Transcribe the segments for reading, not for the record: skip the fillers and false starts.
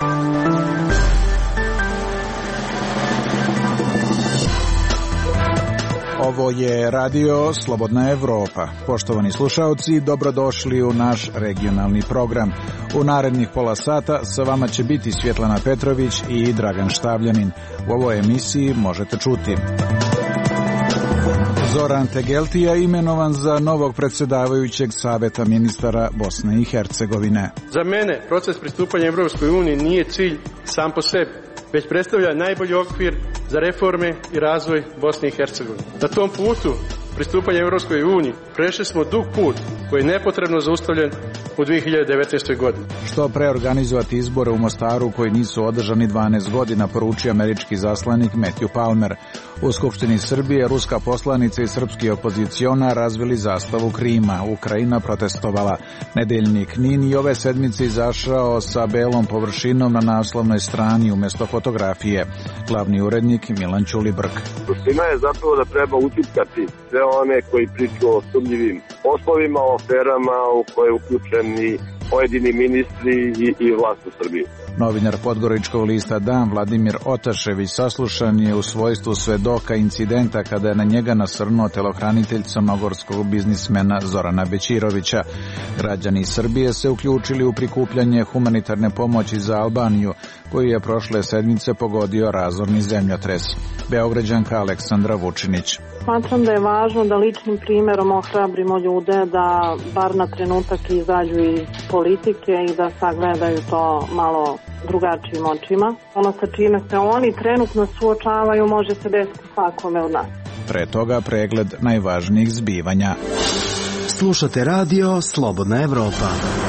Ovo je radio Slobodna Evropa. Poštovani slušaoci, dobrodošli u naš regionalni program. U narednih pola sata sa vama će biti Svjetlana Petrović i Dragan Štavljanin. U ovoj emisiji možete čuti: Zoran Tegeltija imenovan za novog predsjedavajućeg Saveta ministara Bosne i Hercegovine. Za mene proces pristupanja Evropskoj uniji nije cilj sam po sebi, već predstavlja najbolji okvir za reforme i razvoj Bosne i Hercegovine. Na tom putu pristupanja Evropskoj uniji prešli smo dug put koji je nepotrebno zaustavljen u 2019. godini. Što pre organizovati izbore u Mostaru koji nisu održani 12 godina, poručio američki zaslanik Matthew Palmer. U Skupštini Srbije ruska poslanica i srpski opozicionar razvili zastavu Krima. Ukrajina protestovala. Nedeljnik NIN i ove sedmice izašao sa belom površinom na naslovnoj strani umjesto fotografije. Glavni urednik Milan Ćulibrk. Suština je zapravo da treba utiskati sve one koji priču o sumnjivim poslovima, o aferama u koje je uključeni pojedini ministri i vlast u Srbiji. Novinar podgoričkog lista Dan Vladimir Otašević saslušan je u svojstvu svedoka incidenta kada je na njega nasrnuo telohranitelj crnogorskog biznismena Zorana Bećirovića. Građani Srbije se uključili u prikupljanje humanitarne pomoći za Albaniju, koju je prošle sedmice pogodio razorni zemljotres. Beograđanka Aleksandra Vučinić. Smatram da je važno da ličnim primjerom ohrabrimo ljude da bar na trenutak izađu iz politike i da sagledaju to malo drugačijim očima. Ono sa čime se oni trenutno suočavaju može se desiti svakome od nas. Pre toga pregled najvažnijih zbivanja. Slušate radio Slobodna Evropa.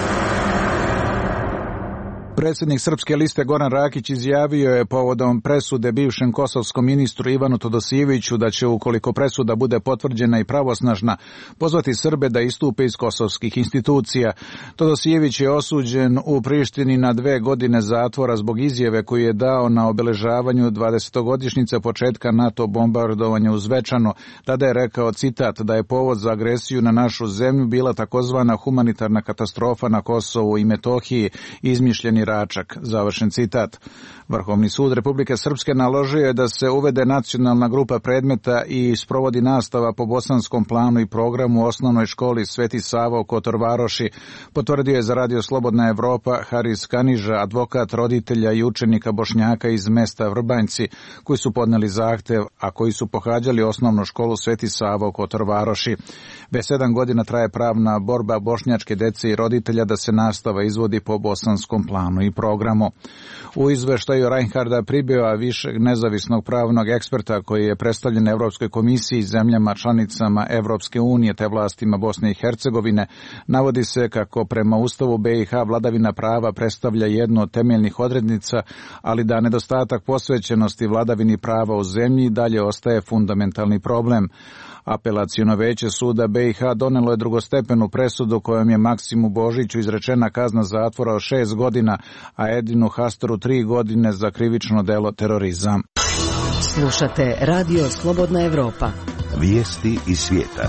Predsjednik Srpske liste Goran Rakić izjavio je povodom presude bivšem kosovskom ministru Ivanu Todosijeviću da će, ukoliko presuda bude potvrđena i pravosnažna, pozvati Srbe da istupe iz kosovskih institucija. Todosijević je osuđen u Prištini na 2 godine zatvora zbog izjave koju je dao na obeležavanju 20-godišnjice početka NATO bombardovanja u Zvečanu. Tada je rekao, citat, da je povod za agresiju na našu zemlju bila takozvana humanitarna katastrofa na Kosovu i Metohiji, izmišljeni Račak, završen citat. Vrhovni sud Republike Srpske naložio je da se uvede nacionalna grupa predmeta i sprovodi nastava po bosanskom planu i programu u osnovnoj školi Sveti Sava u Kotor Varoši, potvrdio je za radio Slobodna Evropa Haris Kaniža, advokat roditelja i učenika Bošnjaka iz mesta Vrbanjci, koji su podneli zahtev, a koji su pohađali osnovnu školu Sveti Sava u Kotor Varoši. Već 7 godina traje pravna borba bošnjačke dece i roditelja da se nastava izvodi po bosanskom planu i programu. U izveštaju Reinharda Pribeva, višeg nezavisnog pravnog eksperta koji je predstavljen Evropskoj komisiji, zemljama članicama Evropske unije te vlastima Bosne i Hercegovine, navodi se kako prema Ustavu BiH vladavina prava predstavlja jednu od temeljnih odrednica, ali da nedostatak posvećenosti vladavini prava u zemlji dalje ostaje fundamentalni problem. Apelaciono veće suda BiH donelo je drugostepenu presudu kojom je Maksimu Božiću izrečena kazna zatvora od 6 godina, a Edinu Hastoru 3 godine za krivično delo terorizam. Slušate radio Slobodna Evropa. Vijesti iz svijeta.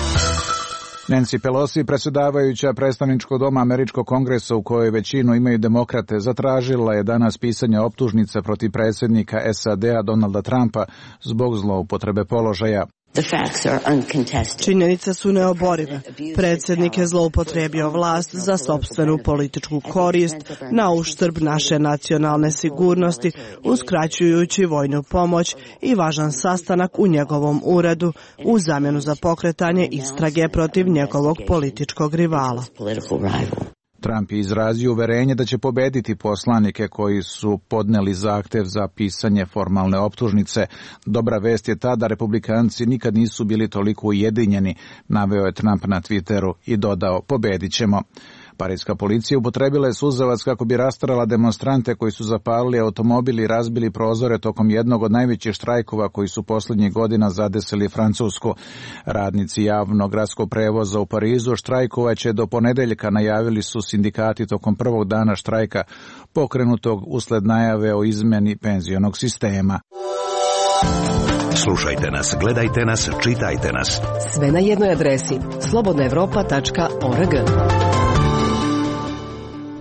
Nancy Pelosi, predsjedavajuća predstavničkog doma Američkog kongresa u kojoj većinu imaju demokrate, zatražila je danas pisanje optužnice protiv predsjednika SAD-a Donalda Trumpa zbog zloupotrebe položaja. Činjenice su neoborive. Predsjednik je zloupotrijebio vlast za sopstvenu političku korist na uštrb naše nacionalne sigurnosti, uskraćujući vojnu pomoć i važan sastanak u njegovom uredu u zamjenu za pokretanje istrage protiv njegovog političkog rivala. Trump je izrazio uverenje da će pobediti poslanike koji su podneli zahtev za pisanje formalne optužnice. Dobra vest je ta da republikanci nikad nisu bili toliko ujedinjeni, naveo je Trump na Twitteru i dodao, pobedit ćemo. Parijska policija upotrebila je suzavac kako bi rastarala demonstrante koji su zapalili automobil i razbili prozore tokom jednog od najvećih štrajkova koji su posljednjih godina zadesili Francusku. Radnici javnog gradskog prevoza u Parizu štrajkovaće do ponedeljka, najavili su sindikati tokom prvog dana štrajka pokrenutog usled najave o izmjeni penzionog sistema. Slušajte nas, gledajte nas, čitajte nas. Sve na jednoj adresi slobodnaevropa.org.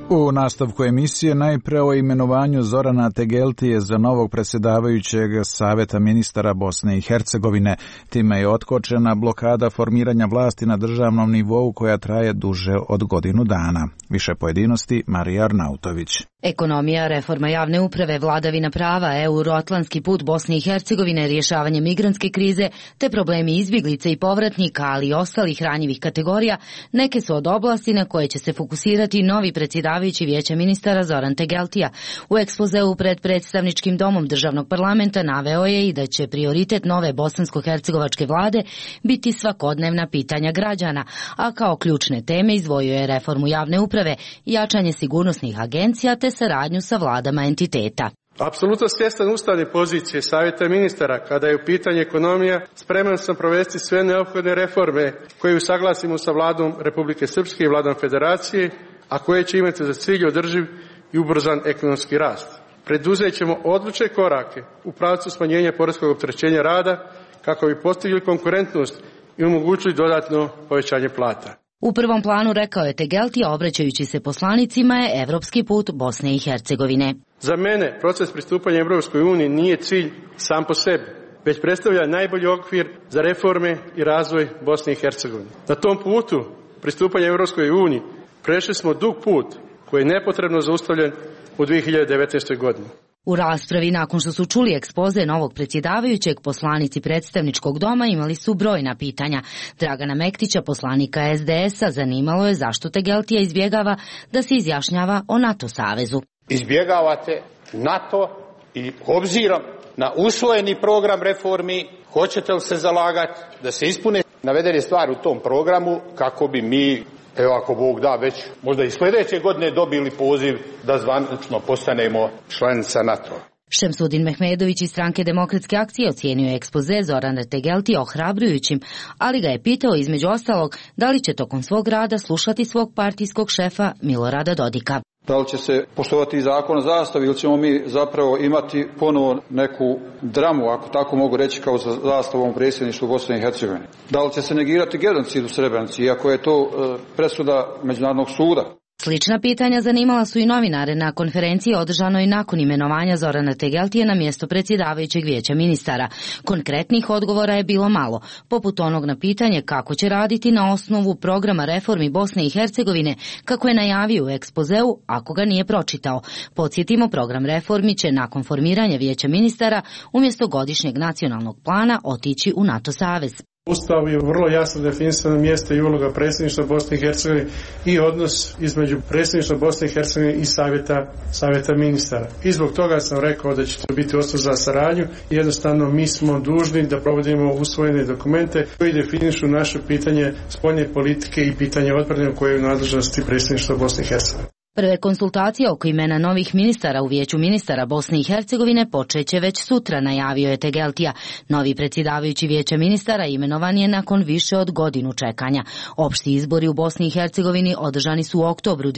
U nastavku emisije najpre o imenovanju Zorana Tegeltije za novog predsjedavajućeg Saveta ministara Bosne i Hercegovine. Time je otkočena blokada formiranja vlasti na državnom nivou koja traje duže od godinu dana. Više pojedinosti Marija Arnautović. Ekonomija, reforma javne uprave, vladavina prava, euroatlantski put Bosne i Hercegovine, rješavanje migrantske krize te problemi izbjeglica i povratnika, ali i ostalih ranjivih kategorija, neke su od oblasti na koje će se fokusirati novi predsjedavajući Vijeća ministara Zoran Tegeltija. U ekspozeu pred predstavničkim domom državnog parlamenta naveo je i da će prioritet nove bosansko-hercegovačke vlade biti svakodnevna pitanja građana, a kao ključne teme izdvojio je reformu javne uprave, jačanje sigurnosnih agencija te saradnju sa vladama entiteta. Apsolutno svjestan ustavne pozicije Savjeta ministara kada je u pitanju ekonomija, spreman sam provesti sve neophodne reforme koje usaglasimo sa vladom Republike Srpske i vladom Federacije, a koje će imati za cilj održiv i ubrzan ekonomski rast. Preduzet ćemo odlučne korake u pravcu smanjenja poreskog opterećenja rada kako bi postigli konkurentnost i omogućili dodatno povećanje plata. U prvom planu, rekao je Tegeltija, obraćajući se poslanicima, je evropski put Bosne i Hercegovine. Za mene proces pristupanja Europskoj uniji nije cilj sam po sebi, već predstavlja najbolji okvir za reforme i razvoj Bosne i Hercegovine. Na tom putu pristupanja Europskoj uniji prešli smo dug put koji je nepotrebno zaustavljen u 2019. godini. U raspravi, nakon što su čuli ekspoze novog predsjedavajućeg, poslanici predstavničkog doma imali su brojna pitanja. Dragana Mektića, poslanika SDS-a, zanimalo je zašto Tegeltija izbjegava da se izjašnjava o NATO savezu. Izbjegavate NATO i obzirom na usvojeni program reformi, hoćete li se zalagati da se ispune navedene stvari u tom programu kako bi mi, evo ako Bog da, već možda i sljedeće godine dobili poziv da zvanično postanemo članica NATO-a. Šemsudin Mehmedović iz Stranke demokratske akcije ocijenio je ekspoze Zorana Tegeltija ohrabrujućim, ali ga je pitao između ostalog da li će tokom svog rada slušati svog partijskog šefa Milorada Dodika. Da li će se poštovati zakon o zastavi ili ćemo mi zapravo imati ponovo neku dramu, ako tako mogu reći, kao za zastavom predsjedništvu Bosne i Hercegovine? Da li će se negirati genocid u Srebrenici, iako je to presuda Međunarodnog suda? Slična pitanja zanimala su i novinare na konferenciji održanoj nakon imenovanja Zorana Tegeltije na mjesto predsjedavajućeg Vijeća ministara. Konkretnih odgovora je bilo malo, poput onog na pitanje kako će raditi na osnovu programa reformi Bosne i Hercegovine, kako je najavio u ekspozeu, ako ga nije pročitao. Podsjetimo, program reformi će nakon formiranja Vijeća ministara umjesto godišnjeg nacionalnog plana otići u NATO savez. Ustav je vrlo jasno definisano mjesto i uloga predsjedništva Bosne i Hercegovine i odnos između predsjedništva Bosne i Hercegovine i savjeta ministara. I zbog toga sam rekao da će to biti osnov za saradnju. Jednostavno mi smo dužni da provodimo usvojene dokumente koji definišu naše pitanje spoljne politike i pitanje odbrane koje je u nadležnosti predsjedništva Bosne i Hercegovine. Prve konsultacije oko imena novih ministara u Vijeću ministara Bosne i Hercegovine počeće već sutra, najavio je Tegeltija. Novi predsjedavajući Vijeća ministara imenovan je nakon više od godinu čekanja. Opšti izbori u Bosni i Hercegovini održani su u oktobru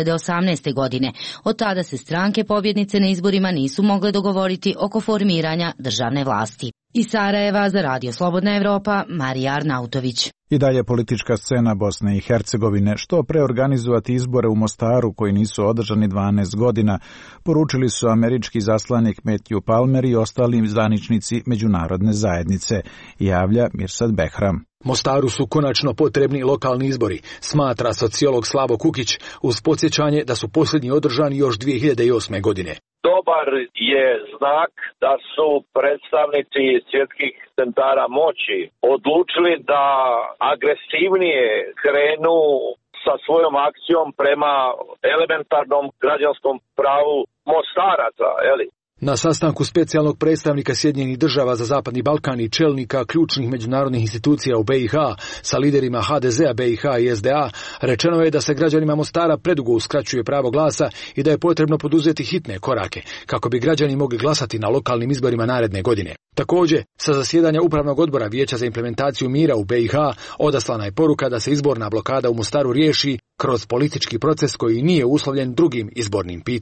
2018. godine. Od tada se stranke pobjednice na izborima nisu mogle dogovoriti oko formiranja državne vlasti. Iz Sarajeva za Radio Slobodna Evropa, Marija Arnautović. I dalje politička scena Bosne i Hercegovine. Što preorganizovati izbore u Mostaru koji nisu održani 12 godina, poručili su američki zaslanik Matthew Palmer i ostali zvaničnici međunarodne zajednice, javlja Mirsad Behram. Mostaru su konačno potrebni lokalni izbori, smatra sociolog Slavo Kukić, uz podsjećanje da su posljednji održani još 2008. godine. Dobar je znak da su predstavnici svjetskih centara moći odlučili da agresivnije krenu sa svojom akcijom prema elementarnom građanskom pravu Mostaraca, Na sastanku specijalnog predstavnika Sjedinjenih država za Zapadni Balkan i čelnika ključnih međunarodnih institucija u BiH sa liderima HDZ-a BiH i SDA rečeno je da se građanima Mostara predugo uskraćuje pravo glasa i da je potrebno poduzeti hitne korake kako bi građani mogli glasati na lokalnim izborima naredne godine. Također, sa zasjedanja Upravnog odbora Vijeća za implementaciju mira u BiH odaslana je poruka da se izborna blokada u Mostaru riješi kroz politički proces koji nije uslovljen drugim izbornim pitanjima.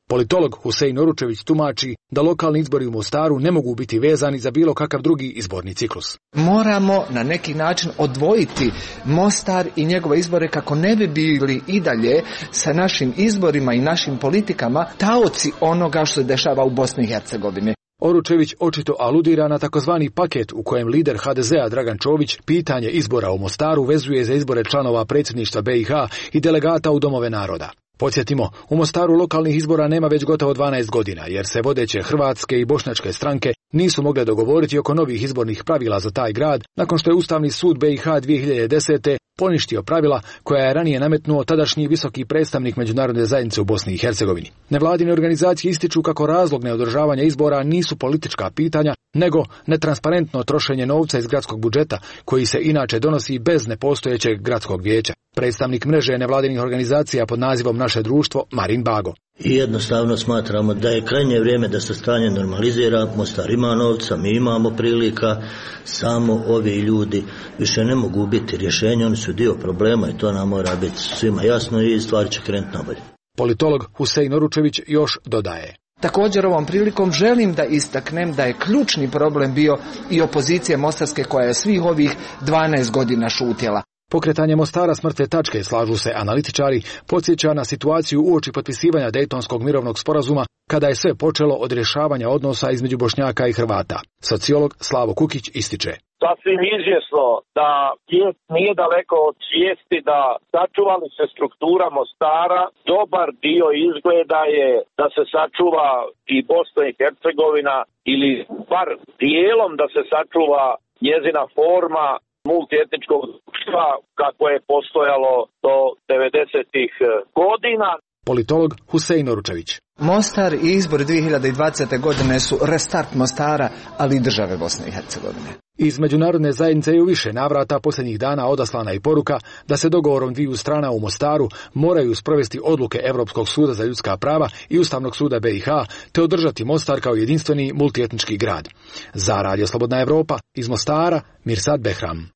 Politolog Husein Oručević tumači da lokalni izbori u Mostaru ne mogu biti vezani za bilo kakav drugi izborni ciklus. Moramo na neki način odvojiti Mostar i njegove izbore kako ne bi bili i dalje sa našim izborima i našim politikama taoci onoga što se dešava u Bosni i Hercegovini. Oručević očito aludira na takozvani paket u kojem lider HDZ-a Dragan Čović pitanje izbora u Mostaru vezuje za izbore članova predsjedništva BiH i delegata u domove naroda. Podsjetimo, u Mostaru lokalnih izbora nema već gotovo 12 godina, jer se vodeće hrvatske i bošnjačke stranke nisu mogle dogovoriti oko novih izbornih pravila za taj grad, nakon što je Ustavni sud BiH 2010. poništio pravila koja je ranije nametnuo tadašnji visoki predstavnik međunarodne zajednice u Bosni i Hercegovini. Nevladine organizacije ističu kako razlog neodržavanja izbora nisu politička pitanja, nego netransparentno trošenje novca iz gradskog budžeta, koji se inače donosi bez nepostojećeg gradskog vijeća. Predstavnik mreže nevladinih organizacija pod nazivom Naše društvo, Marin Bago. I jednostavno smatramo da je krajnje vrijeme da se stanje normalizira. Mostar ima novca, mi imamo prilika, samo ovi ljudi više ne mogu biti rješenje, oni su dio problema i to nam mora biti svima jasno i stvari će krenuti nabolje. Politolog Husein Oručević još dodaje. Također ovom prilikom želim da istaknem da je ključni problem bio i opozicija mostarske koja je svih ovih 12 godina šutjela. Pokretanje Mostara s mrtve tačke, slažu se analitičari, podsjeća na situaciju uoči potpisivanja Dejtonskog mirovnog sporazuma, kada je sve počelo od rješavanja odnosa između Bošnjaka i Hrvata. Sociolog Slavo Kukić ističe. Sasvim izvjesno da nije daleko od svijesti da sačuvali se struktura Mostara, dobar dio izgleda je da se sačuva i Bosna i Hercegovina ili bar dijelom da se sačuva njezina forma multietničkog društva kako je postojalo do 90-ih godina. Politolog Husein Oručević. Mostar i izbori 2020. godine su restart Mostara, ali i države Bosne i Hercegovine. Iz međunarodne zajednice je u više navrata posljednjih dana odaslana i poruka da se dogovorom dviju strana u Mostaru moraju sprovesti odluke Europskog suda za ljudska prava i Ustavnog suda BiH, te održati Mostar kao jedinstveni multietnički grad. Za Radio Slobodna Evropa, iz Mostara, Mirsad Behram.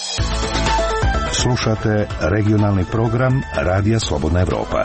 Slušate regionalni program Radija Slobodna Evropa.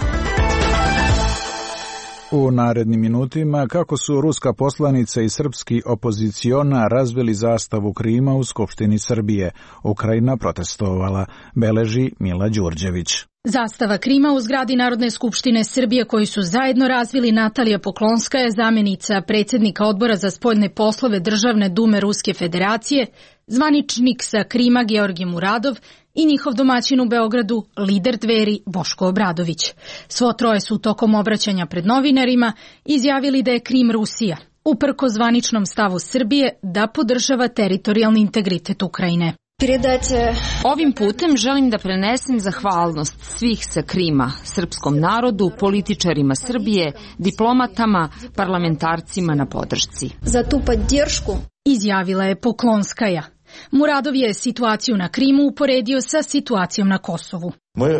U narednim minutima kako su ruska poslanica i srpski opoziciona razvili zastavu Krima u Skupštini Srbije. Ukrajina protestovala, beleži Mila Đurđević. Zastava Krima u zgradi Narodne skupštine Srbije koju su zajedno razvili Natalija Poklonska je zamjenica predsjednika Odbora za spoljne poslove Državne dume Ruske federacije, zvaničnik sa Krima Georgij Muradov i njihov domaćin u Beogradu, lider Dveri Boško Obradović. Svo troje su tokom obraćanja pred novinarima izjavili da je Krim Rusija, uprkos zvaničnom stavu Srbije da podržava teritorijalni integritet Ukrajine. Ovim putem želim da prenesem zahvalnost svih sa Krima, srpskom narodu, političarima Srbije, diplomatama, parlamentarcima na podršci. Za tu podršku izjavila je Poklonskaja. Muradov je situaciju na Krimu uporedio sa situacijom na Kosovu.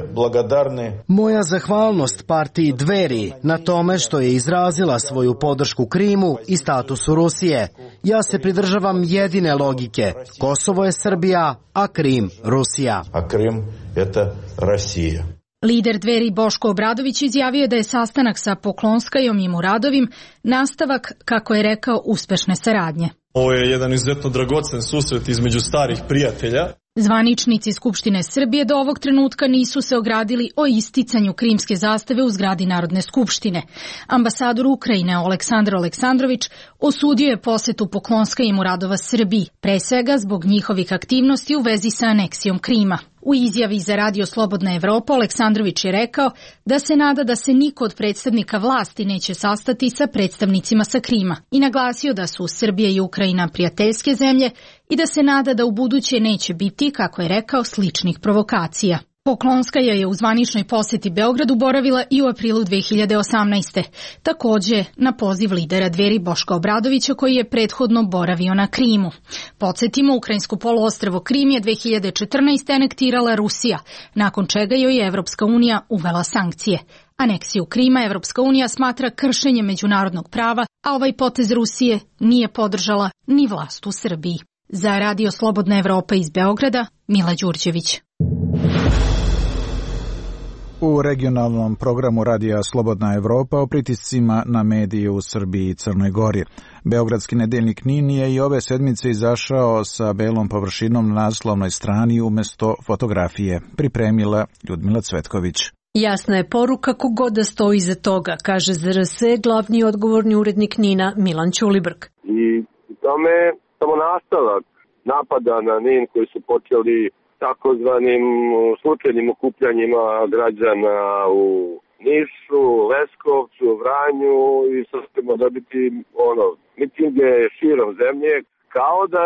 Moja zahvalnost partiji Dveri na tome što je izrazila svoju podršku Krimu i statusu Rusije. Ja se pridržavam jedine logike. Kosovo je Srbija, a Krim Rusija. A Krim je Rusija. Lider Dveri Boško Obradović izjavio je da je sastanak sa Poklonskajom i Muradovim nastavak, kako je rekao, uspešne saradnje. Ovo je jedan izuzetno dragocen susret između starih prijatelja. Zvaničnici Skupštine Srbije do ovog trenutka nisu se ogradili o isticanju krimske zastave u zgradi Narodne skupštine. Ambasador Ukrajine Oleksandar Aleksandrović osudio je posetu Poklonska i Muradova Srbiji, pre svega zbog njihovih aktivnosti u vezi sa aneksijom Krima. U izjavi za Radio Slobodna Evropa Aleksandrović je rekao da se nada da se niko od predstavnika vlasti neće sastati sa predstavnicima sa Krima i naglasio da su Srbija i Ukrajina prijateljske zemlje i da se nada da u buduće neće biti, kako je rekao, sličnih provokacija. Poklonskaja je u zvaničnoj posjeti Beogradu boravila i u aprilu 2018. Također na poziv lidera Dveri Boška Obradovića koji je prethodno boravio na Krimu. Podsjetimo, ukrajinsko poluostrvo Krim je 2014. anektirala Rusija, nakon čega joj je Evropska unija uvela sankcije. Aneksiju Krima Evropska unija smatra kršenjem međunarodnog prava, a ovaj potez Rusije nije podržala ni vlast u Srbiji. Za Radio Slobodna Evropa iz Beograda, Mila Đurđević. U regionalnom programu Radija Slobodna Evropa o pritiscima na medije u Srbiji i Crnoj Gori. Beogradski nedeljnik NIN je i ove sedmice izašao sa belom površinom na naslovnoj strani umjesto fotografije. Pripremila Ljudmila Cvetković. Jasna je poruka kogod da stoji iza toga, kaže ZRS glavni odgovorni urednik NIN-a Milan Ćulibrk. I tome samo nastavak napada na NIN koji su počeli takozvanim slučajnim okupljanjima građana u Nišu, Leskovcu, Vranju i sad ćemo dobiti mitinge širom zemlje, kao da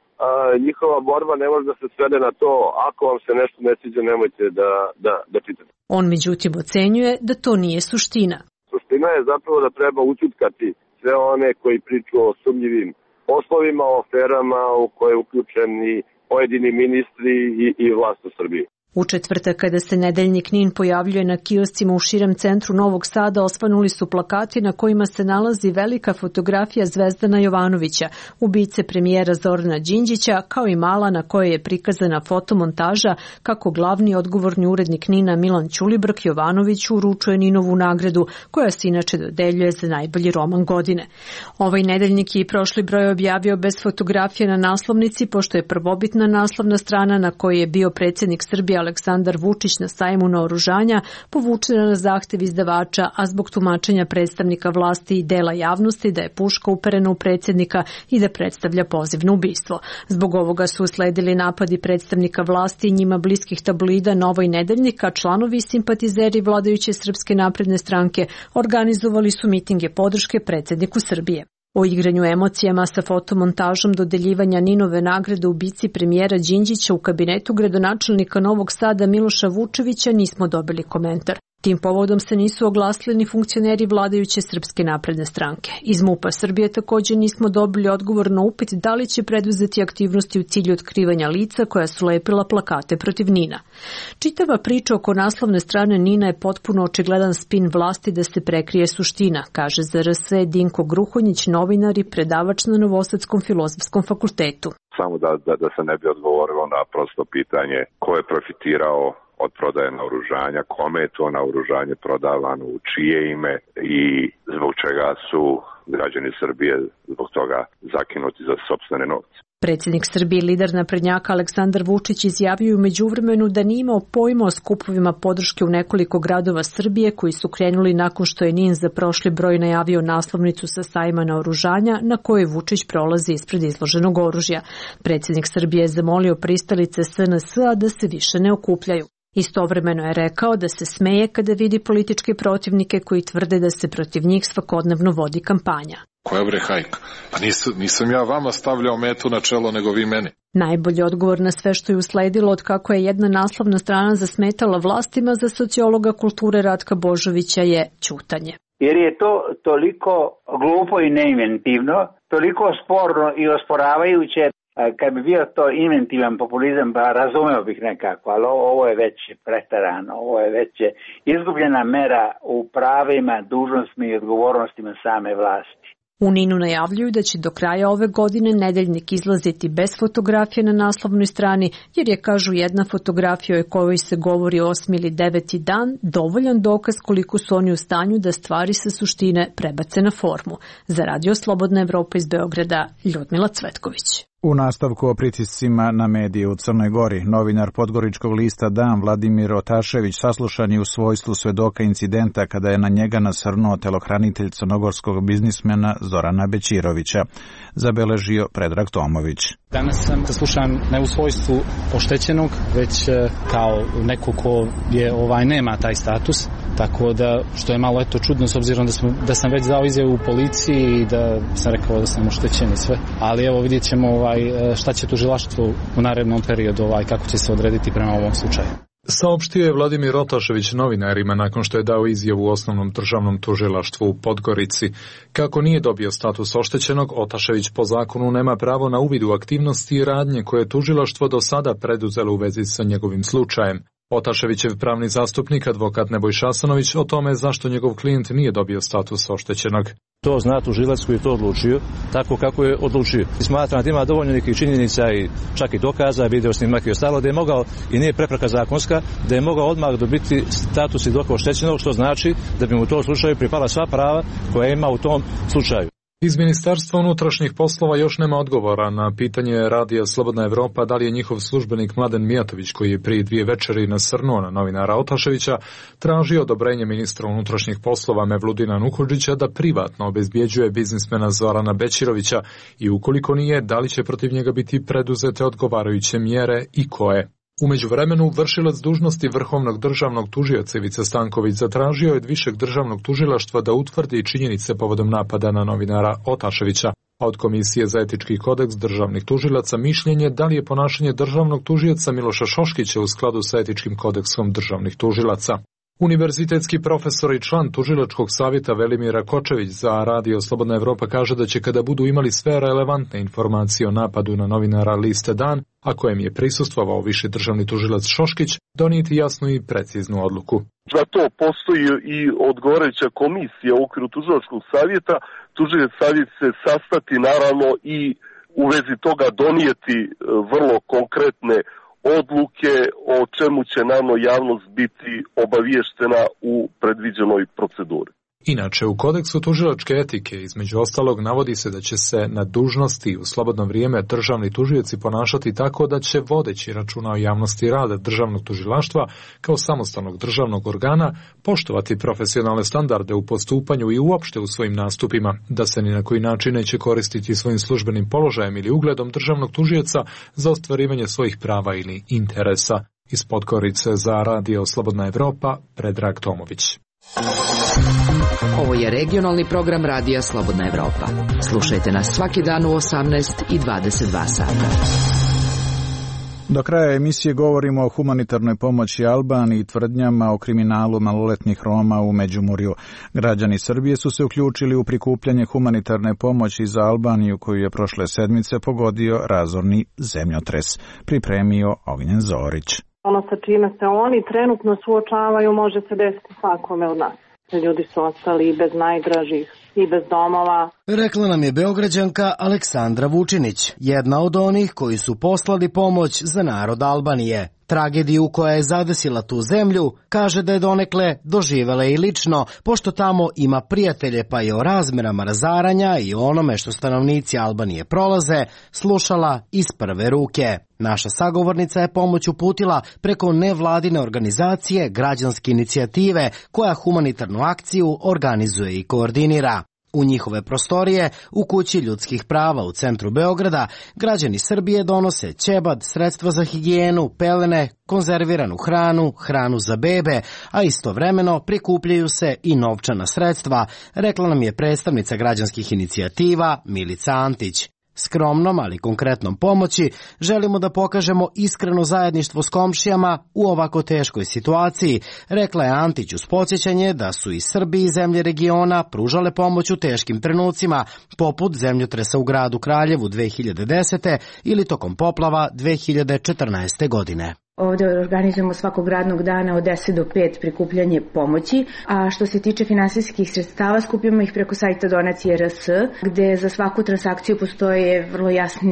njihova borba ne može da se svede na to, ako vam se nešto ne sviđa, nemojte da čitate. On međutim ocenjuje da to nije suština. Suština je zapravo da treba ućutkati sve one koji priču o sumnjivim poslovima, o aferama u koje je uključeni pojedini ministri i vlast u Srbiji. U četvrtak, kada se nedeljnik NIN pojavljuje na kioscima u širem centru Novog Sada, osvanuli su plakati na kojima se nalazi velika fotografija Zvezdana Jovanovića, ubice premijera Zorana Đinđića, kao i mala na kojoj je prikazana fotomontaža kako glavni odgovorni urednik NIN-a Milan Ćulibrk Jovanoviću uručuje NIN-ovu nagradu, koja se inače dodeljuje za najbolji roman godine. Ovaj nedeljnik je i prošli broj objavio bez fotografije na naslovnici, pošto je prvobitna naslovna strana na kojoj je bio predsjednik Srbije Aleksandar Vučić na sajmu naoružanja povučena na zahtev izdavača, a zbog tumačenja predstavnika vlasti i dela javnosti da je puška uperena u predsjednika i da predstavlja poziv na ubistvo. Zbog ovoga su usledili napadi predstavnika vlasti i njima bliskih tabloida Novoj nedeljnik, a članovi i simpatizeri vladajuće Srpske napredne stranke organizovali su mitinge podrške predsjedniku Srbije. O igranju emocijama sa fotomontažom dodeljivanja NIN-ove nagrade ubici premijera Đinđića u kabinetu gradonačelnika Novog Sada Miloša Vučevića nismo dobili komentar. Tim povodom se nisu oglasili ni funkcioneri vladajuće Srpske napredne stranke. Iz MUP-a Srbije također nismo dobili odgovor na upit da li će preduzeti aktivnosti u cilju otkrivanja lica koja su lepila plakate protiv NIN-a. Čitava priča oko naslovne strane NIN-a je potpuno očigledan spin vlasti da se prekrije suština, kaže ZRS Dinko Gruhonjić, novinar i predavač na Novosadskom filozofskom fakultetu. Samo da se ne bi odgovorilo na prosto pitanje ko je profitirao od prodaje naoružanja, kome je to naoružanje prodavano, u čije ime i zbog čega su građani Srbije zbog toga zakinuti za sopstvene novce. Predsjednik Srbije i lider naprednjaka Aleksandar Vučić izjavio u međuvremenu da nije imao pojma o skupovima podrške u nekoliko gradova Srbije koji su krenuli nakon što je NIN za prošli broj najavio naslovnicu sa sajma naoružanja na kojoj Vučić prolazi ispred izloženog oružja. Predsjednik Srbije je zamolio pristalice SNS-a da se više ne okupljaju. Istovremeno je rekao da se smeje kada vidi političke protivnike koji tvrde da se protiv njih svakodnevno vodi kampanja. Koja bre hajka? Pa nisam ja vama stavljao metu na čelo, nego vi meni. Najbolji odgovor na sve što je usledilo od kako je jedna naslovna strana zasmetala vlastima za sociologa kulture Ratka Božovića je ćutanje. Jer je to toliko glupo i neinventivno, toliko sporno i osporavajuće. Kad bi bio to inventivan populizam, pa razumeo bih nekako, ali ovo je već preterano, ovo je već izgubljena mera u pravima, dužnostima i odgovornostima same vlasti. U NIN-u najavljuju da će do kraja ove godine nedeljnik izlaziti bez fotografije na naslovnoj strani, jer je, kažu, jedna fotografija o kojoj se govori 8. ili 9. dan dovoljan dokaz koliko su oni u stanju da stvari sa suštine prebace na formu. Za Radio Slobodna Evropa iz Beograda, Ljudmila Cvetković. U nastavku o pritiscima na medije u Crnoj Gori, novinar podgoričkog lista Dan Vladimir Otašević saslušan je u svojstvu svedoka incidenta kada je na njega nasrnuo telohranitelj crnogorskog biznismena Zorana Bećirovića, zabeležio Predrag Tomović. Danas sam saslušan ne u svojstvu oštećenog, već kao neko ko je nema taj status. Tako da, što je malo čudno s obzirom da sam već dao izjavu u policiji i da sam rekao da sam oštećen i sve. Ali evo vidjet ćemo šta će tužilaštvo u narednom periodu, kako će se odrediti prema ovom slučaju. Saopštio je Vladimir Otašević novinarima nakon što je dao izjavu u osnovnom državnom tužilaštvu u Podgorici. Kako nije dobio status oštećenog, Otašević po zakonu nema pravo na uvid u aktivnosti i radnje koje je tužilaštvo do sada preduzelo u vezi sa njegovim slučajem. Otaševićev pravni zastupnik, advokat Nebojša Asanović, o tome zašto njegov klijent nije dobio status oštećenog. To zna tužilac koji je to odlučio, tako kako je odlučio. Smatram da ima dovoljno nekih činjenica i čak i dokaza, video snimak i ostalo, da je mogao, i nije prepreka zakonska, da je mogao odmah dobiti status svjedoka oštećenog, što znači da bi mu u tom slučaju pripala sva prava koja ima u tom slučaju. Iz Ministarstva unutrašnjih poslova još nema odgovora na pitanje Radija Slobodna Evropa da li je njihov službenik Mladen Mijatović, koji je prije 2 večeri nasrnuo na novinara Otaševića, tražio odobrenje ministra unutrašnjih poslova Mevludina Nuhodžića da privatno obezbjeđuje biznismena Zorana Bećirovića i ukoliko nije, da li će protiv njega biti preduzete odgovarajuće mjere i koje. U međuvremenu, vršilac dužnosti Vrhovnog državnog tužioca Ivica Stanković zatražio je od Višeg državnog tužilaštva da utvrdi činjenice povodom napada na novinara Otaševića, a od Komisije za etički kodeks državnih tužilaca mišljenje da li je ponašanje državnog tužioca Miloša Šoškića u skladu sa etičkim kodeksom državnih tužilaca. Univerzitetski profesor i član tužilačkog savjeta Velimir Kočević za Radio Slobodna Evropa kaže da će kada budu imali sve relevantne informacije o napadu na novinara Liste Dan, a kojem je prisustvovao viši državni tužilac Šoškić, donijeti jasnu i preciznu odluku. Za to postoji i odgovarajuća komisija u okviru tužilačkog savjeta. Tužilački savjet se sastati naravno i u vezi toga donijeti vrlo konkretne odluke o čemu će naravno javnost biti obaviještena u predviđenoj proceduri. Inače, u kodeksu tužilačke etike između ostalog navodi se da će se na dužnosti u slobodno vrijeme državni tužioci ponašati tako da će, vodeći računa o javnosti rada državnog tužilaštva kao samostalnog državnog organa, poštovati profesionalne standarde u postupanju i uopšte u svojim nastupima, da se ni na koji način neće koristiti svojim službenim položajem ili ugledom državnog tužioca za ostvarivanje svojih prava ili interesa. Iz Podgorice za Radio Slobodna Evropa, Predrag Tomović. Ovo je regionalni program Radija Slobodna Evropa. Slušajte nas svaki dan u 18 i 22 sata. Do kraja emisije govorimo o humanitarnoj pomoći Albaniji i tvrdnjama o kriminalu maloletnih Roma u Međimurju. Građani Srbije su se uključili u prikupljanje humanitarne pomoći za Albaniju koju je prošle sedmice pogodio razorni zemljotres. Pripremio Ognjen Zorić. Ono sa čime se oni trenutno suočavaju može se desiti svakome od nas. Ljudi su ostali i bez najdražih i bez domova. Rekla nam je Beograđanka Aleksandra Vučinić, jedna od onih koji su poslali pomoć za narod Albanije. Tragediju koja je zadesila tu zemlju, kaže da je donekle doživela i lično, pošto tamo ima prijatelje pa i o razmerama razaranja i onome što stanovnici Albanije prolaze, slušala iz prve ruke. Naša sagovornica je pomoć uputila preko nevladine organizacije Građanske inicijative koja humanitarnu akciju organizuje i koordinira. U njihove prostorije, u kući ljudskih prava u centru Beograda, građani Srbije donose ćebad, sredstva za higijenu, pelene, konzerviranu hranu, hranu za bebe, a istovremeno prikupljaju se i novčana sredstva, rekla nam je predstavnica građanskih inicijativa Milica Antić. Skromnom, ali konkretnom pomoći želimo da pokažemo iskreno zajedništvo s komšijama u ovako teškoj situaciji, rekla je Antić uz podsjećanje da su i Srbi i zemlje regiona pružale pomoć u teškim trenucima, poput zemljotresa u gradu Kraljevu 2010. ili tokom poplava 2014. godine. Ovdje organizujemo svakog radnog dana od 10 do 5 prikupljanje pomoći, a što se tiče finansijskih sredstava skupimo ih preko sajta Donacije RS, gde za svaku transakciju postoje vrlo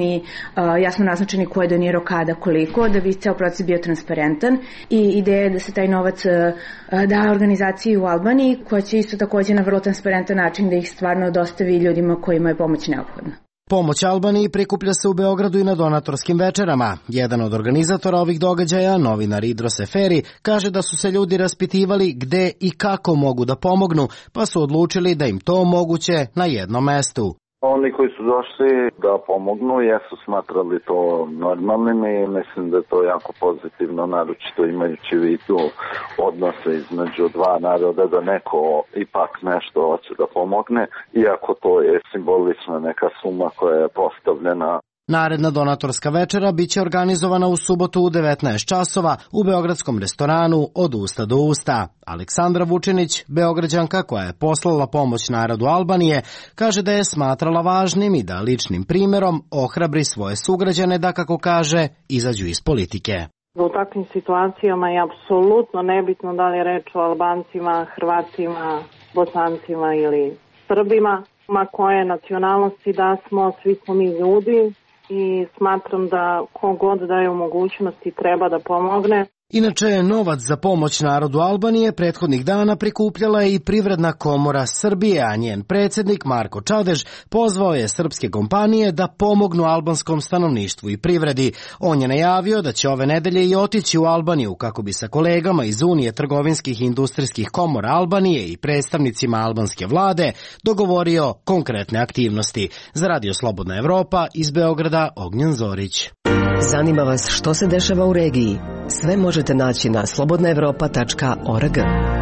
jasno naznačeni ko je donirao kada koliko, da bi ceo proces bio transparentan i ideja je da se taj novac da organizaciji u Albaniji, koja će isto također na vrlo transparentan način da ih stvarno dostavi ljudima kojima je pomoć neophodna. Pomoć Albaniji prikuplja se u Beogradu i na donatorskim večerama. Jedan od organizatora ovih događaja, novinar Idros Eferi, kaže da su se ljudi raspitivali gde i kako mogu da pomognu, pa su odlučili da im to omoguće na jednom mestu. Oni koji su došli da pomognu, jesu smatrali to normalnim i mislim da je to jako pozitivno, naročito imajući u vidu odnose između dva naroda, da neko ipak nešto hoće da pomogne, iako to je simbolična neka suma koja je postavljena. Naredna donatorska večera biće organizovana u subotu u 19 časova u beogradskom restoranu Od usta do usta. Aleksandra Vučinić, Beograđanka koja je poslala pomoć narodu Albanije, kaže da je smatrala važnim i da ličnim primjerom ohrabri svoje sugrađane da, kako kaže, izađu iz politike. U takvim situacijama je apsolutno nebitno da li je reč o Albancima, Hrvatima, Bosancima ili Srbima, ma koje nacionalnosti da smo, svi smo mi ljudi i smatram da kogod da je u mogućnosti treba da pomogne. Inače, novac za pomoć narodu Albanije prethodnih dana prikupljala je i Privredna komora Srbije, a njen predsjednik Marko Čadež pozvao je srpske kompanije da pomognu albanskom stanovništvu i privredi. On je najavio da će ove nedelje i otići u Albaniju kako bi sa kolegama iz Unije trgovinskih i industrijskih komora Albanije i predstavnicima albanske vlade dogovorio konkretne aktivnosti. Za Radio Slobodna Evropa iz Beograda Ognjen Zorić. Zanima vas što se dešava u regiji? Sve možete naći na slobodnaevropa.org.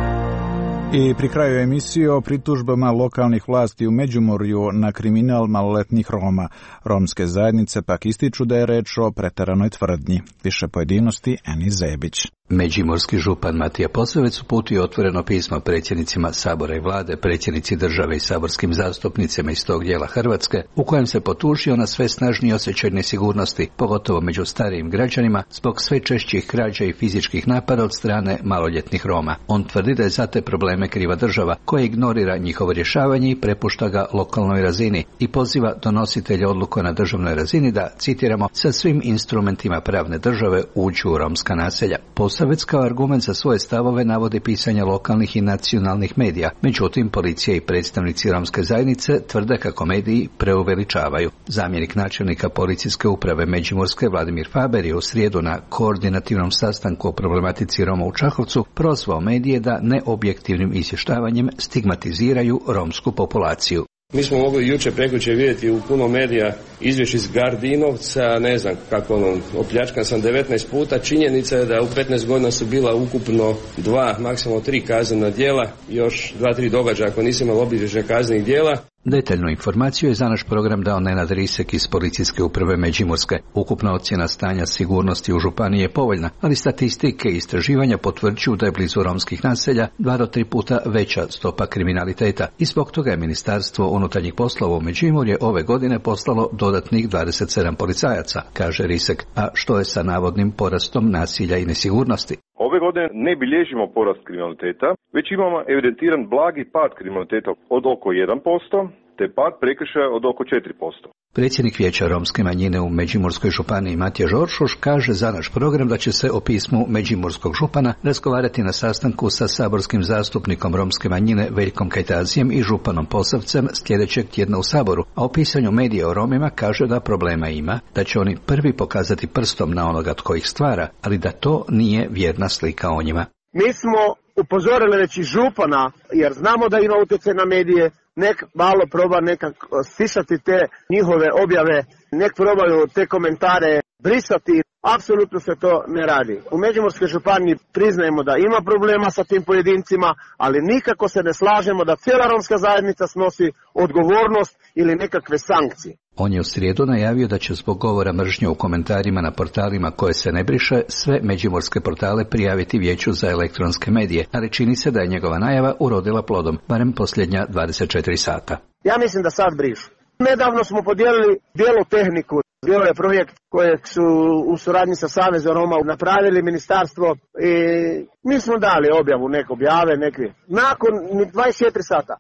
I pri kraju emisije o pritužbama lokalnih vlasti u Međimurju na kriminal maloletnih Roma. Romske zajednice pak ističu da je reč o preteranoj tvrdnji. Više pojedinosti Eni Zebić. Međimurski župan Matija Posavec uputio otvoreno pismo predsjednicima Sabora i vlade, predsjednici države i saborskim zastupnicima iz tog dijela Hrvatske, u kojem se potužio na sve snažniji osjećaj nesigurnosti, pogotovo među starijim građanima, zbog sve češćih krađa i fizičkih napada od strane maloljetnih Roma. On tvrdi da je za te probleme kriva država, koja ignorira njihovo rješavanje i prepušta ga lokalnoj razini i poziva donositelje odluka na državnoj razini da, citiramo, sa svim instrumentima pravne države uđu u romska naselja. Posavec kao argument za svoje stavove navodi pisanje lokalnih i nacionalnih medija, međutim policija i predstavnici romske zajednice tvrde kako mediji preuveličavaju. Zamjenik načelnika policijske uprave Međimurske Vladimir Faber je u srijedu na koordinativnom sastanku o problematici Roma u Čakovcu prozvao medije da neobjektivnim izvještavanjem stigmatiziraju romsku populaciju. Mi smo mogli jučer prekjučer vidjeti u puno medija izvješće iz Gardinovca, ne znam kako opljačkan sam 19 puta. Činjenica je da u 15 godina su bila ukupno 2, maksimalno 3 kaznena djela, još 2-3 događaja ako nisam imao obilježja kaznenih djela. Detaljnu informaciju je za naš program dao Nenad Risek iz policijske uprave Međimurske. Ukupna ocjena stanja sigurnosti u županiji je povoljna, ali statistike i istraživanja potvrđuju da je blizu romskih naselja 2 do 3 puta veća stopa kriminaliteta i zbog toga je Ministarstvo unutarnjih poslova u Međimurje ove godine poslalo dodatnih 27 policajaca, kaže Risek. A što je sa navodnim porastom nasilja i nesigurnosti? Ove godine ne bilježimo porast kriminaliteta, već imamo evidentiran blagi pad kriminaliteta od oko 1%, te pad prekršaja od oko 4%. Predsjednik Vijeća romske manjine u Međimurskoj županiji Matija Žoršuš kaže za naš program da će se o pismu Međimurskog župana razgovarati na sastanku sa saborskim zastupnikom romske manjine Veljkom Kajtazijem i županom Posavcem sljedećeg tjedna u Saboru, a o pisanju medija o Romima kaže da problema ima, da će oni prvi pokazati prstom na onoga tko ih stvara, ali da to nije vjerna slika o njima. Mi smo upozorili već i župana, jer znamo da ima utjecaj na medije, nek malo proba nekak stišati te njihove objave, nek probaju te komentare brisati. Apsolutno se to ne radi. U Međimurskoj županiji priznajemo da ima problema sa tim pojedincima, ali nikako se ne slažemo da cijela romska zajednica snosi odgovornost ili nekakve sankcije. On je u srijedu najavio da će zbog govora mržnje u komentarima na portalima koje se ne briše sve međimurske portale prijaviti Vijeću za elektronske medije, ali čini se da je njegova najava urodila plodom, barem posljednja 24 sata. Ja mislim da sad brišu. Nedavno smo podijelili bijelu tehniku. Bio je projekt kojeg su u suradnji sa Savezom Roma napravili ministarstvo i mi smo dali objavu, nek objave, neki. Nakon 24 sata,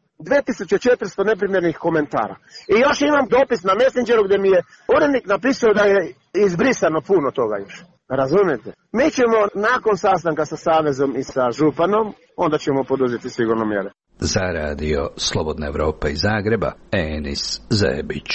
2400 neprimjernih komentara. I još imam dopis na Messengeru gdje mi je urednik napisao da je izbrisano puno toga još. Razumijete? Mi ćemo nakon sastanka sa Savezom i sa županom, onda ćemo poduzeti sigurno mjere. Za radio Slobodna Evropa iz Zagreba, Enis Zebić.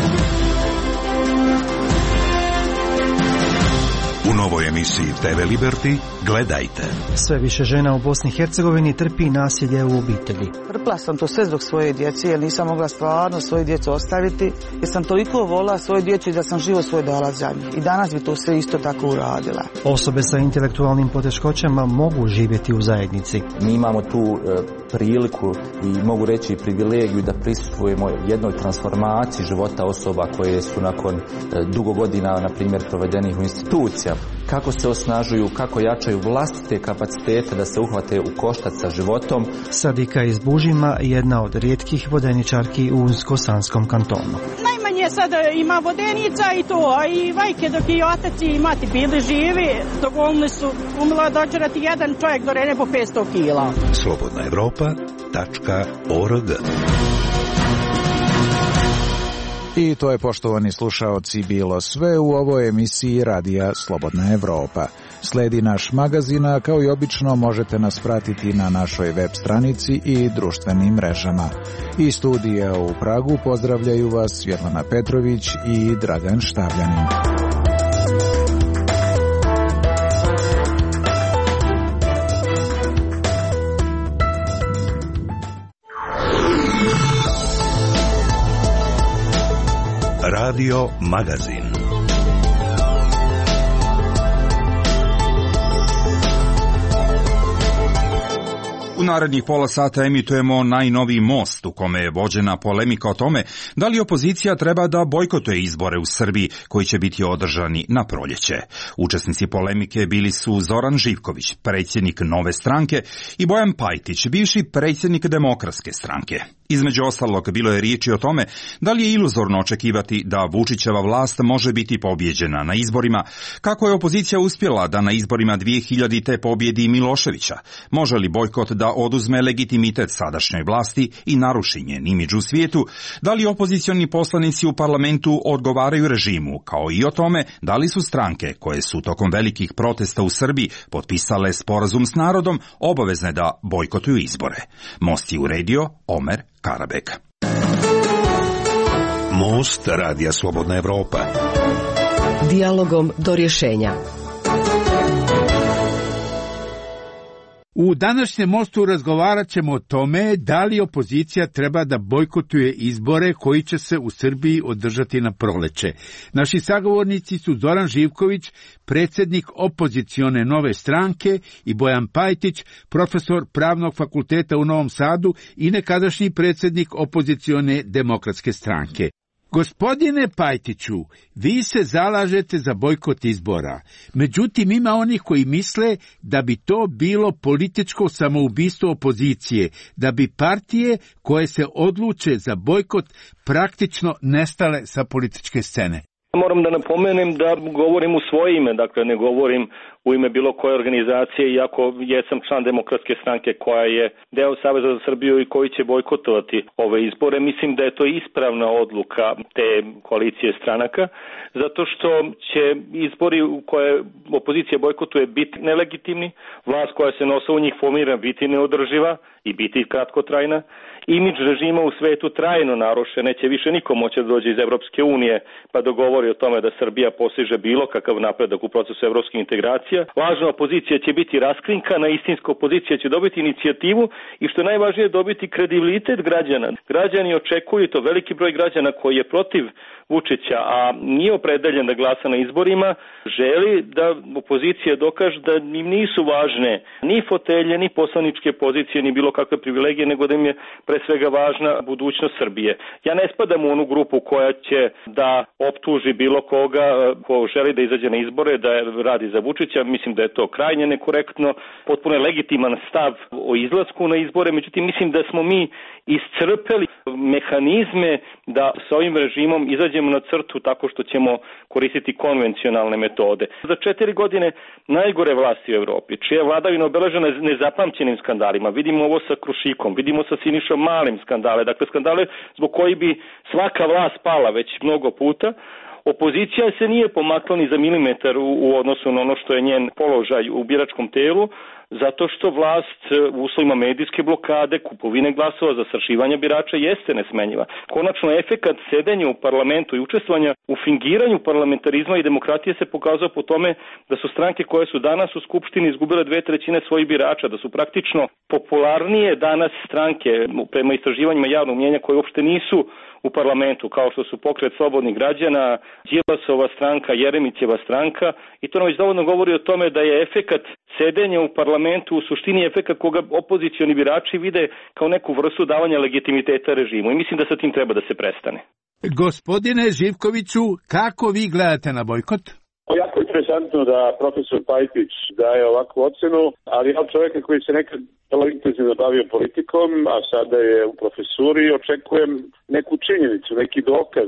U novoj emisiji TV Liberty gledajte. Sve više žena u Bosni i Hercegovini trpi nasilje u obitelji. Trpila sam to sve zbog svoje djece jer nisam mogla stvarno svoju djecu ostaviti jer sam toliko volila svoju djecu da sam život svoj dala za njih. I danas bi to sve isto tako uradila. Osobe sa intelektualnim poteškoćama mogu živjeti u zajednici. Mi imamo tu priliku i mogu reći privilegiju da prisustvujemo jednoj transformaciji života osoba koje su nakon dugo godina, na primjer, provedenih u institucijama. Kako se osnažuju, kako jačaju vlastite kapacitete da se uhvate u koštac sa životom. Sadika iz Bužima, jedna od rijetkih vodeničarki u Unsko-Sanskom kantonu. Najmanje sad ima vodenica i to, a i vajke dok i otac i mati bili živi, dok umila dođerati jedan čovjek do rene po 500 kila. slobodnaevropa.org. I to je, poštovani slušaoci, bilo sve u ovoj emisiji Radija Slobodna Evropa. Sledi naš magazin, a kao i obično možete nas pratiti na našoj web stranici i društvenim mrežama. Iz studija u Pragu pozdravljaju vas Svjetlana Petrović i Dragan Štavljanin. Radio Magazin. U narednih pola sata emitujemo najnoviji Most, u kome je vođena polemika o tome da li opozicija treba da bojkotuje izbore u Srbiji koji će biti održani na proljeće. Učesnici polemike bili su Zoran Živković, predsjednik Nove stranke, i Bojan Pajtić, bivši predsjednik Demokratske stranke. Između ostalog, bilo je riječi o tome da li je iluzorno očekivati da Vučićeva vlast može biti pobjeđena na izborima, kako je opozicija uspjela da na izborima 2000. pobjedi Miloševića. Može li bojkot da oduzme legitimitet sadašnjoj vlasti i naruši njen imidž u svijetu, da li opozicioni poslanici u parlamentu odgovaraju režimu, kao i o tome da li su stranke koje su tokom velikih protesta u Srbiji potpisale sporazum s narodom obavezne da bojkotuju izbore. Most je uredio Omer Karabek. Most Radija Slobodna Evropa. Dijalogom do rješenja. U današnjem Mostu razgovarat ćemo o tome da li opozicija treba da bojkotuje izbore koji će se u Srbiji održati na proleće. Naši sagovornici su Zoran Živković, predsjednik opozicione Nove stranke, i Bojan Pajtić, profesor Pravnog fakulteta u Novom Sadu i nekadašnji predsjednik opozicione Demokratske stranke. Gospodine Pajtiću, vi se zalažete za bojkot izbora. Međutim, ima onih koji misle da bi to bilo političko samoubistvo opozicije, da bi partije koje se odluče za bojkot praktično nestale sa političke scene. Moram da napomenem da govorim u svoje ime, dakle ne govorim u ime bilo koje organizacije, iako jesam član Demokratske stranke koja je deo Saveza za Srbiju i koji će bojkotovati ove izbore. Mislim da je to ispravna odluka te koalicije stranaka, zato što će izbori u koje opozicija bojkotuje biti nelegitimni, vlast koja se nosa u njih formira biti neodrživa i biti kratkotrajna, imidž režima u svetu trajno narušen, neće više niko moći da dođe iz Evropske unije pa dogovori o tome da Srbija postiže bilo kakav napredak u procesu evropskih integracija. Lažna opozicija će biti raskrinkana, istinska opozicija će dobiti inicijativu i što je najvažnije dobiti kredibilitet građana. Građani očekuju, to veliki broj građana koji je protiv Vučića, a nije opredeljen da glasa na izborima, želi da opozicija dokaže da im nisu važne ni fotelje, ni poslaničke pozicije, ni bilo kakve privilegije, nego da im je pre svega važna budućnost Srbije. Ja ne spadam u onu grupu koja će da optuži bilo koga ko želi da izađe na izbore, da radi za Vučića. Mislim da je to krajnje nekorektno, potpuno je legitiman stav o izlasku na izbore, međutim mislim da smo mi iscrpeli mehanizme da sa ovim režimom izađemo na crtu tako što ćemo koristiti konvencionalne metode. Za 4 godine najgore vlasti u Evropi, čija vladavina obeležena nezapamćenim skandalima, vidimo ovo sa Krušikom, vidimo sa Sinišom Malim skandale, dakle skandale zbog koji bi svaka vlast pala već mnogo puta. Opozicija se nije pomakla ni za milimetar u odnosu na ono što je njen položaj u biračkom telu, zato što vlast u uslovima medijske blokade, kupovine glasova, zastrašivanja birača jeste nesmenjiva. Konačno, efekat sedenja u parlamentu i učestvovanja u fingiranju parlamentarizma i demokratije se pokazao po tome da su stranke koje su danas u Skupštini izgubile 2/3 svojih birača, da su praktično popularnije danas stranke prema istraživanjima javnog mnijenja koje uopšte nisu u parlamentu, kao što su Pokret slobodnih građana, Đilasova stranka, Jeremićeva stranka, i to nam već dovoljno govori o tome da je efekat sedenja u parlamentu u suštini efekat koga opozicioni birači vide kao neku vrstu davanja legitimiteta režimu i mislim da sa tim treba da se prestane. Gospodine Živkoviću, kako vi gledate na bojkot? Jako interesantno da profesor Pajtić daje ovakvu ocenu, ali ja čovjeka koji se nekad vrlo intenzivno bavio politikom, a sada je u profesuri, očekujem neku činjenicu, neki dokaz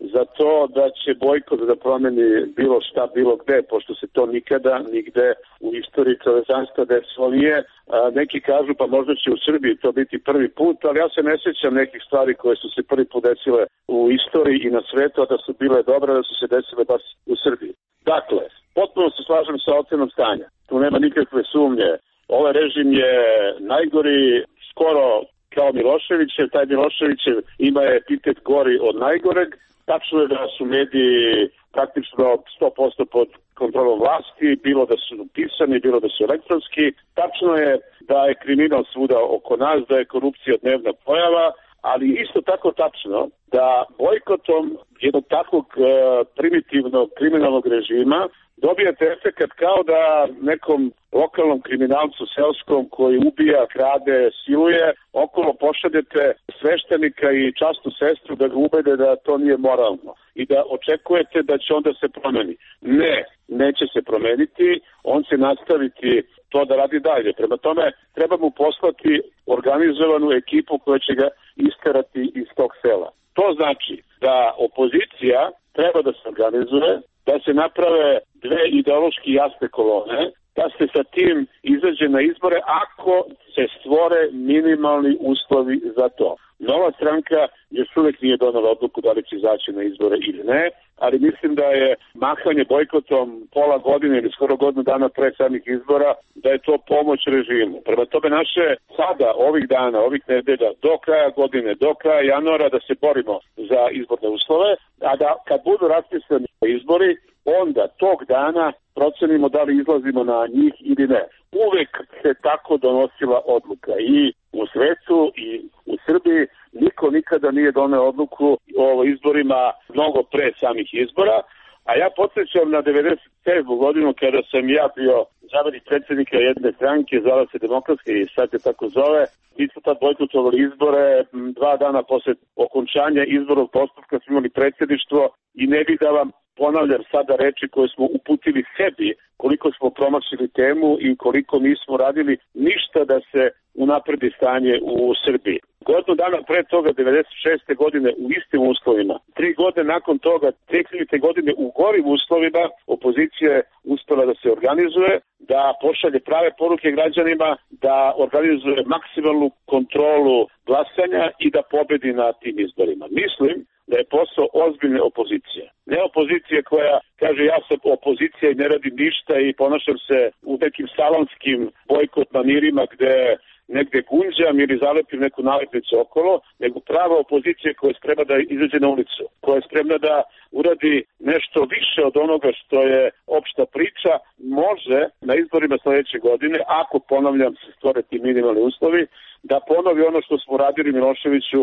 za to da će bojkot da promeni bilo šta, bilo gde, pošto se to nikada, nigde u istoriji čovečanstva desilo nije. Neki kažu pa možda će u Srbiji to biti prvi put, ali ja se ne sjećam nekih stvari koje su se prvi put desile u istoriji i na svetu, a da su bile dobre, da su se desile baš u Srbiji. Dakle, potpuno se slažem sa ocenom stanja. Tu nema nikakve sumnje. Ovaj režim je najgori, skoro kao Miloševićev. Taj Miloševićev ima epitet gori od najgoreg. Tačno je da su mediji praktično 100% pod kontrolom vlasti, bilo da su pisani, bilo da su elektronski. Tačno je da je kriminal svuda oko nas, da je korupcija dnevna pojava, ali isto tako tačno da bojkotom jednog takvog primitivnog kriminalnog režima dobijate efekat kao da nekom lokalnom kriminalcu selskom koji ubija, krade, siluje, okolo pošaljete sveštenika i časnu sestru da ga ubede da to nije moralno i da očekujete da će onda se promeni. Ne, neće se promeniti, on će nastaviti to da radi dalje. Prema tome, treba mu poslati organizovanu ekipu koja će ga isterati iz tog sela. To znači da opozicija treba da se organizuje, da se naprave dve ideološki jasne kolone, da se sa tim izađe na izbore ako se stvore minimalni uslovi za to. Nova stranka još uvijek nije donala odluku da li će izaći na izbore ili ne, ali mislim da je mahanje bojkotom pola godine ili skoro godinu dana pre samih izbora, da je to pomoć režimu. Prema tome naše sada, ovih dana, ovih nedelja, do kraja godine, do kraja januara da se borimo za izborne uslove, a da kad budu raspisani izbori, onda tog dana procenimo da li izlazimo na njih ili ne. Uvek se tako donosila odluka i u svetu i u Srbiji. Niko nikada nije doneo odluku o izborima mnogo pre samih izbora, a ja podsjećam na 97. godinu kada sam ja bio zamenik predsjednika jedne stranke, zvala se Demokratske i sad se tako zove. Mi smo tad bojkotovali izbore, 2 dana posle okončanja izbornog postupka smo imali predsjedništvo i ne bih da vam ponavljam sada reči koje smo uputili sebi, koliko smo promašili temu i koliko nismo radili ništa da se unapredi stanje u Srbiji. Godinu dana pre toga, 96. godine, u istim uslovima, 3 godine nakon toga, 2000. godine u gorim uslovima, opozicija je uspela da se organizuje, da pošalje prave poruke građanima, da organizuje maksimalnu kontrolu glasanja i da pobedi na tim izborima. Mislim da je posao ozbiljne opozicije. Ne opozicije koja kaže ja sam opozicija i ne radim ništa i ponašam se u nekim salonskim bojkot manirima gde negde gunđam ili zalepim neku nalepnicu okolo, nego prava opozicija koja je spremna da izađe na ulicu, koja je spremna da uradi nešto više od onoga što je opšta priča, može na izborima sledeće godine, ako ponavljam se stvore ti minimalni uslovi, da ponovi ono što smo radili Miloševiću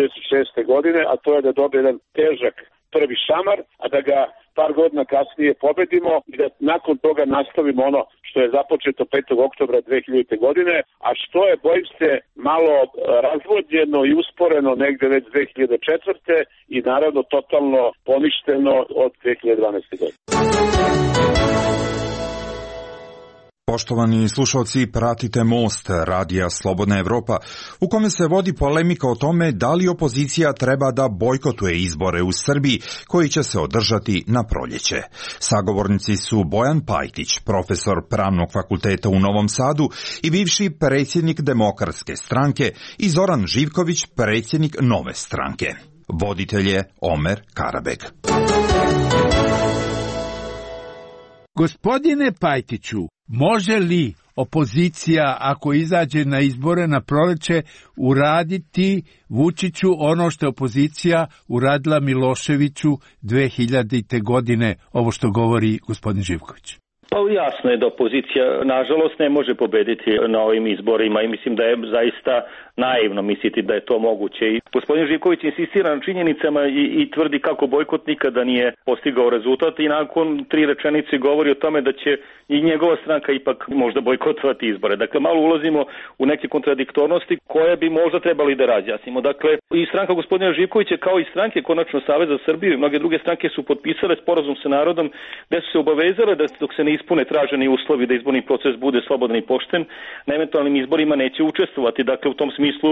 96. godine, a to je da dobije jedan težak prvi šamar, a da ga par godina kasnije pobedimo i da nakon toga nastavimo ono što je započeto 5. oktobra 2000. godine, a što je, bojim se, malo razvodnjeno i usporeno negde već 2004. i naravno totalno poništeno od 2012. godine. Poštovani slušalci, pratite Most, radija Slobodna Evropa, u kome se vodi polemika o tome da li opozicija treba da bojkotuje izbore u Srbiji koji će se održati na proljeće. Sagovornici su Bojan Pajtić, profesor Pravnog fakulteta u Novom Sadu i bivši predsjednik Demokratske stranke, i Zoran Živković, predsjednik Nove stranke. Voditelj je Omer Karabeg. Gospodine Pajtiću, može li opozicija, ako izađe na izbore na proleće, uraditi Vučiću ono što je opozicija uradila Miloševiću 2000. godine, ovo što govori gospodin Živković? Pa jasno je da opozicija, nažalost, ne može pobediti na ovim izborima i mislim da je zaista naivno misliti da je to moguće. I gospodin Živković insistira na činjenicama i tvrdi kako bojkot nikada nije postigao rezultat i nakon 3 rečenice govori o tome da će i njegova stranka ipak možda bojkotovati izbore. Dakle, malo ulazimo u neke kontradiktornosti koje bi možda trebali da razjasnimo. Dakle, i stranka gospodina Živkovića kao i stranke konačno Savez za Srbiju i mnoge druge stranke su potpisale sporazum sa narodom gde su se obavezale da dok se ne ispune traženi uslovi da izborni proces bude slobodan i pošten, na eventualnim izborima neće učestvovati. Dakle, u tom smislu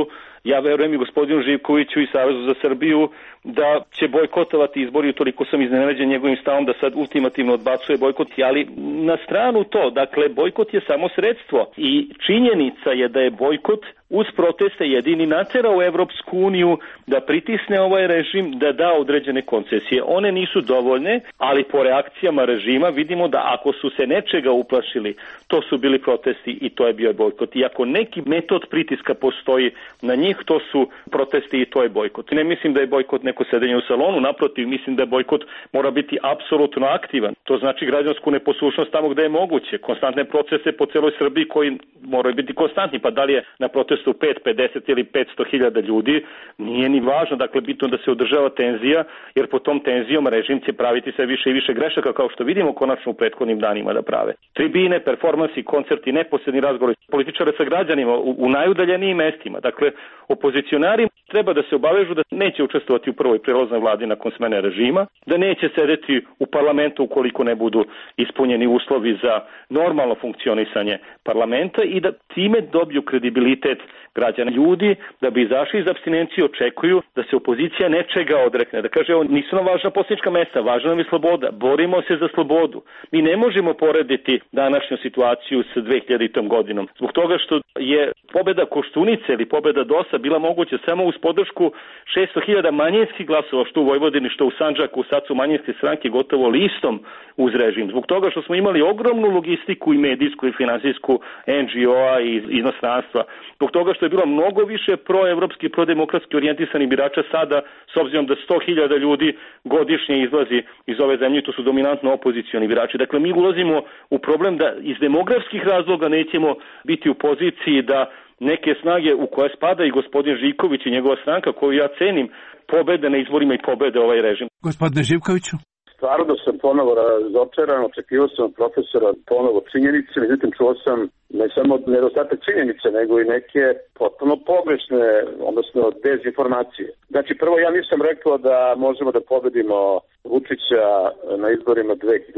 Ja verujem i gospodinu Živkoviću i Savezu za Srbiju da će bojkotovati izbori, toliko sam iznenađen njegovim stavom da sad ultimativno odbacuje bojkot, ali na stranu to, dakle bojkot je samo sredstvo i činjenica je da je bojkot uz proteste jedini naterao Evropsku uniju da pritisne ovaj režim, da da određene koncesije. One nisu dovoljne, ali po reakcijama režima vidimo da ako su se nečega uplašili, to su bili protesti i to je bio bojkot. I ako neki metod pritiska postoji na njih, to su protesti i to je bojkot. Ne mislim da je bojkot neko sedenje u salonu, naprotiv, mislim da bojkot mora biti apsolutno aktivan. To znači građansku neposlušnost tamo gde je moguće, konstantne procese po celoj Srbiji koji moraju biti konstantni, pa da li je na protestu 5, 50 ili 500.000 ljudi, nije ni važno, dakle bitno da se održava tenzija, jer po tom tenzijom režim će praviti sve više i više grešaka, kao što vidimo konačno u prethodnim danima da prave. Tribine, performansi, koncerti, neposredni razgovori političara sa građanima u najudaljenijim mestima. Dakle, opozicionari treba da se obavežu da neće učestvovati u prvoj prelaznoj vladi nakon smene režima, da neće sedeti u parlamentu ukoliko ne budu ispunjeni uslovi za normalno funkcionisanje parlamenta i da time dobiju kredibilitet građana. Ljudi da bi izašli iz apstinencije očekuju da se opozicija nečega odrekne, da kaže nisu nam važna poslanička mesta, važna nam je sloboda, borimo se za slobodu. Mi ne možemo porediti današnju situaciju sa 2000. godinom. Zbog toga što je pobeda Koštunice ili pobeda DOS-a bila moguća samo uz podršku 600.000 manjinskih glasova, što u Vojvodini, što u Sandžaku, sad su manjinske stranke gotovo listom uz režim. Zbog toga što smo imali ogromnu logistiku i medijsku i finansijsku NGO-a i inostranstva. Zbog toga što je bilo mnogo više proevropski, prodemokratski orijentisanih birača sada, s obzirom da 100.000 ljudi godišnje izlazi iz ove zemlje, to su dominantno opozicioni birači. Dakle, mi ulazimo u problem da iz demografskih razloga nećemo biti u poziciji da neke snage u koje spada i gospodin Živković i njegova stranka, koju ja cenim, pobede na izborima i pobede ovaj režim. Gospodine Živkoviću? Stvarno sam ponovo razočaran, očekivao sam profesora ponovo činjenice, međutim čuo sam ne samo nedostatak činjenice, nego i neke potpuno pogrešne, odnosno dezinformacije. Znači, prvo ja nisam rekao da možemo da pobedimo Vučića na izborima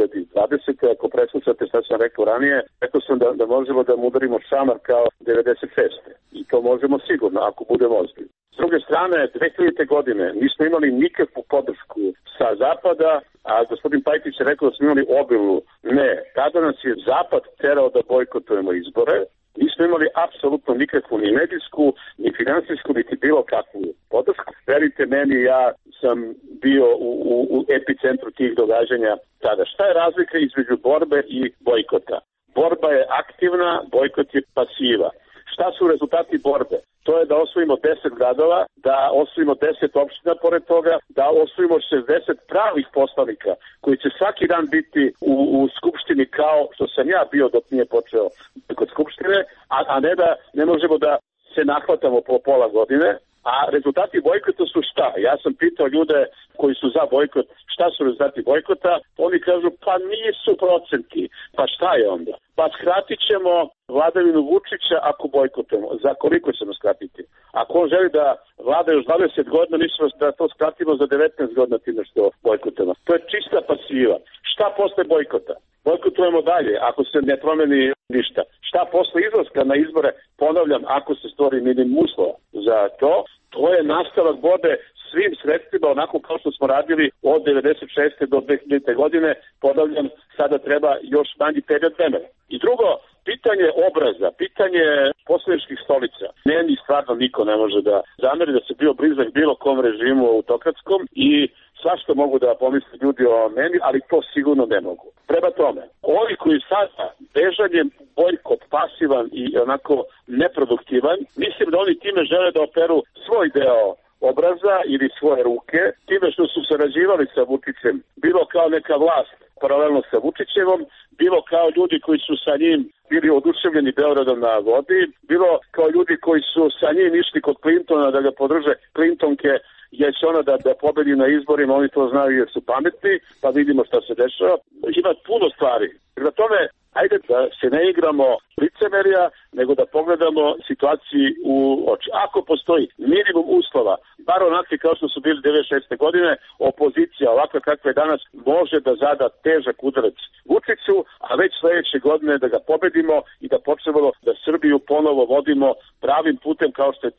2020. Ako preslušate šta sam rekao ranije, rekao sam da možemo da mu udarimo šamar kao 96. I to možemo sigurno, ako budemo ozbiljni. S druge strane, 2000. godine nismo imali nikakvu podršku sa zapada, a gospodin Pajtić je rekao da smo imali obilu. Ne, tada nas je zapad terao da bojkotujemo izbore. Nismo imali apsolutno nikakvu ni medijsku, ni finansijsku, niti bilo kakvu podršku. Verite meni, ja sam bio u epicentru tih događanja tada. Šta je razlika između borbe i bojkota? Borba je aktivna, bojkot je pasiva. Šta su rezultati borbe? To je da osvojimo 10 gradova, da osvojimo 10 opština pored toga, da osvojimo 60 pravih poslanika koji će svaki dan biti u skupštini kao što sam ja bio dok nije počeo kod skupštine, a ne da ne možemo da se nahvatamo po pola godine. A rezultati bojkota su šta? Ja sam pitao ljude koji su za bojkot šta su rezultati bojkota, oni kažu pa nisu procenti, pa šta je onda? Pa skratit ćemo vladavinu Vučića ako bojkotujemo. Za koliko ćemo skratiti? Ako on želi da vlada još 20 godina, mislimo da to skratimo za 19 godina time što bojkotujemo. To je čista pasiva. Šta posle bojkota? Bojkotujemo dalje ako se ne promeni ništa. Šta posle izlaska na izbore? Ponavljam, ako se stvori minimum uslova za to, to je nastavak borbe svim sredstvima, onako kao što smo radili od 96. do 2000. godine. Ponavljam, sada treba još manji period vremena. I drugo, pitanje obraza, pitanje poslaničkih stolica. Meni stvarno niko ne može da zameri da se bio blizak bilo kom režimu autokratskom i svašta mogu da pomisle ljudi o meni, ali to sigurno ne mogu. Prema tome, ovi koji sada bežanjem bojkot, pasivan i onako neproduktivan, mislim da oni time žele da operu svoj deo obraza ili svoje ruke, time što su sarađivali sa Vučićem, bilo kao neka vlast paralelno sa Vučićevom, bilo kao ljudi koji su sa njim bili oduševljeni Beogradom na vodi, bilo kao ljudi koji su sa njim išli kod Clintona da ga podrže Clintonke, jer će ona da pobedi na izborima, oni to znaju jer su pametni, pa vidimo šta se dešava. Ima puno stvari. Prema tome, ajde da se ne igramo licemerja, nego da pogledamo situaciji u oči. Ako postoji minimum uslova, bar onakvi kao što su bili 96. godine, opozicija ovakva kakva je danas može da zada težak udarac Vučiću, a već sledeće godine da ga pobedimo i da počnemo da Srbiju ponovo vodimo pravim putem kao što je to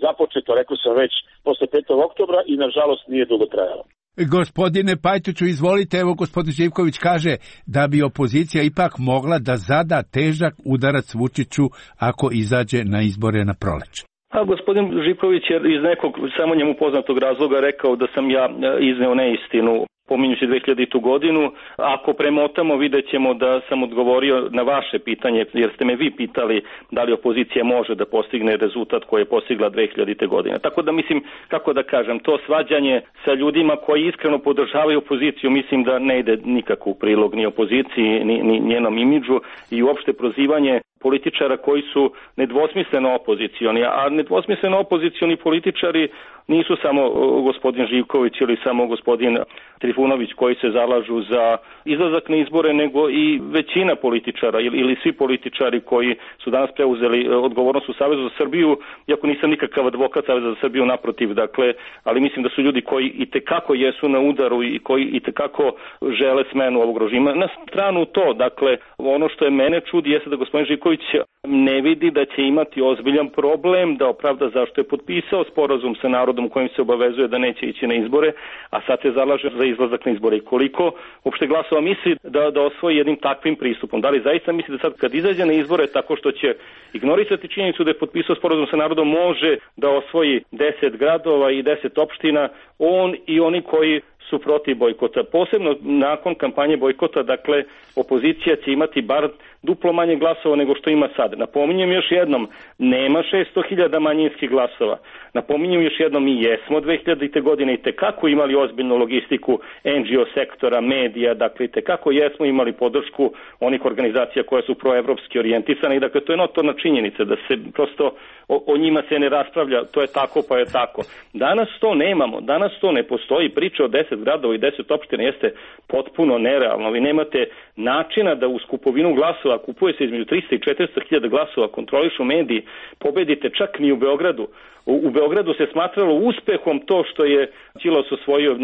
započeto, rekao sam već, posle 5. oktobra i nažalost nije dugo trajalo. Gospodine Pajtiću, izvolite, evo gospodin Živković kaže da bi opozicija ipak mogla da zada težak udarac Vučiću ako izađe na izbore na proleće. A gospodin Živković je iz nekog samo njemu poznatog razloga rekao da sam ja izneo neistinu pominjući 2000. godinu. Ako premotamo, vidjet ćemo da sam odgovorio na vaše pitanje, jer ste me vi pitali da li opozicija može da postigne rezultat koji je postigla 2000. godine. Tako da mislim, kako da kažem, to svađanje sa ljudima koji iskreno podržavaju opoziciju, mislim da ne ide nikako u prilog ni opoziciji, ni njenom imidžu i uopšte prozivanje političara koji su nedvosmisleno opozicioni, a nedvosmisleno opozicioni političari nisu samo gospodin Živković ili samo gospodin Trifunović koji se zalažu za izlazak na izbore, nego i većina političara ili svi političari koji su danas preuzeli odgovornost u Savezu za Srbiju, iako nisam nikakav advokat Saveza za Srbiju, naprotiv, dakle, ali mislim da su ljudi koji itekako jesu na udaru i koji itekako žele smenu ovog režima. Na stranu to, dakle, ono što je mene čudi jeste da gospodin Živković ne vidi da će imati ozbiljan problem da opravda zašto je potpisao sporazum sa narodom u kojem se obavezuje da neće ići na izbore, a sad se zalaže za izlazak na izbore. I koliko uopšte glasova misli da osvoji jednim takvim pristupom? Da li zaista misli da sad kad izađe na izbore tako što će ignorisati činjenicu da je potpisao sporazum sa narodom može da osvoji 10 gradova i 10 opština, on i oni koji su protiv bojkota. Posebno nakon kampanje bojkota, dakle, opozicija će imati bar duplo manje glasova nego što ima sad. Napominjem još jednom, nema 600.000 manjinskih glasova. Napominjem još jednom, mi jesmo 2000. godine i tekako imali ozbiljnu logistiku NGO sektora, medija, dakle, tekako jesmo imali podršku onih organizacija koje su proevropski orijentisane i dakle, to je notorna činjenica da se prosto o njima se ne raspravlja, to je tako pa je tako. Danas to nemamo, danas to ne postoji, priča o 10 gradova i 10 opština jeste potpuno nerealno. Vi nemate načina da uz kupovinu glasova, kupuje se između 300 i 400.000 glasova, kontrolišu mediji, pobedite čak ni u Beogradu. U Beogradu se smatralo uspehom to što je Đilas osvojio,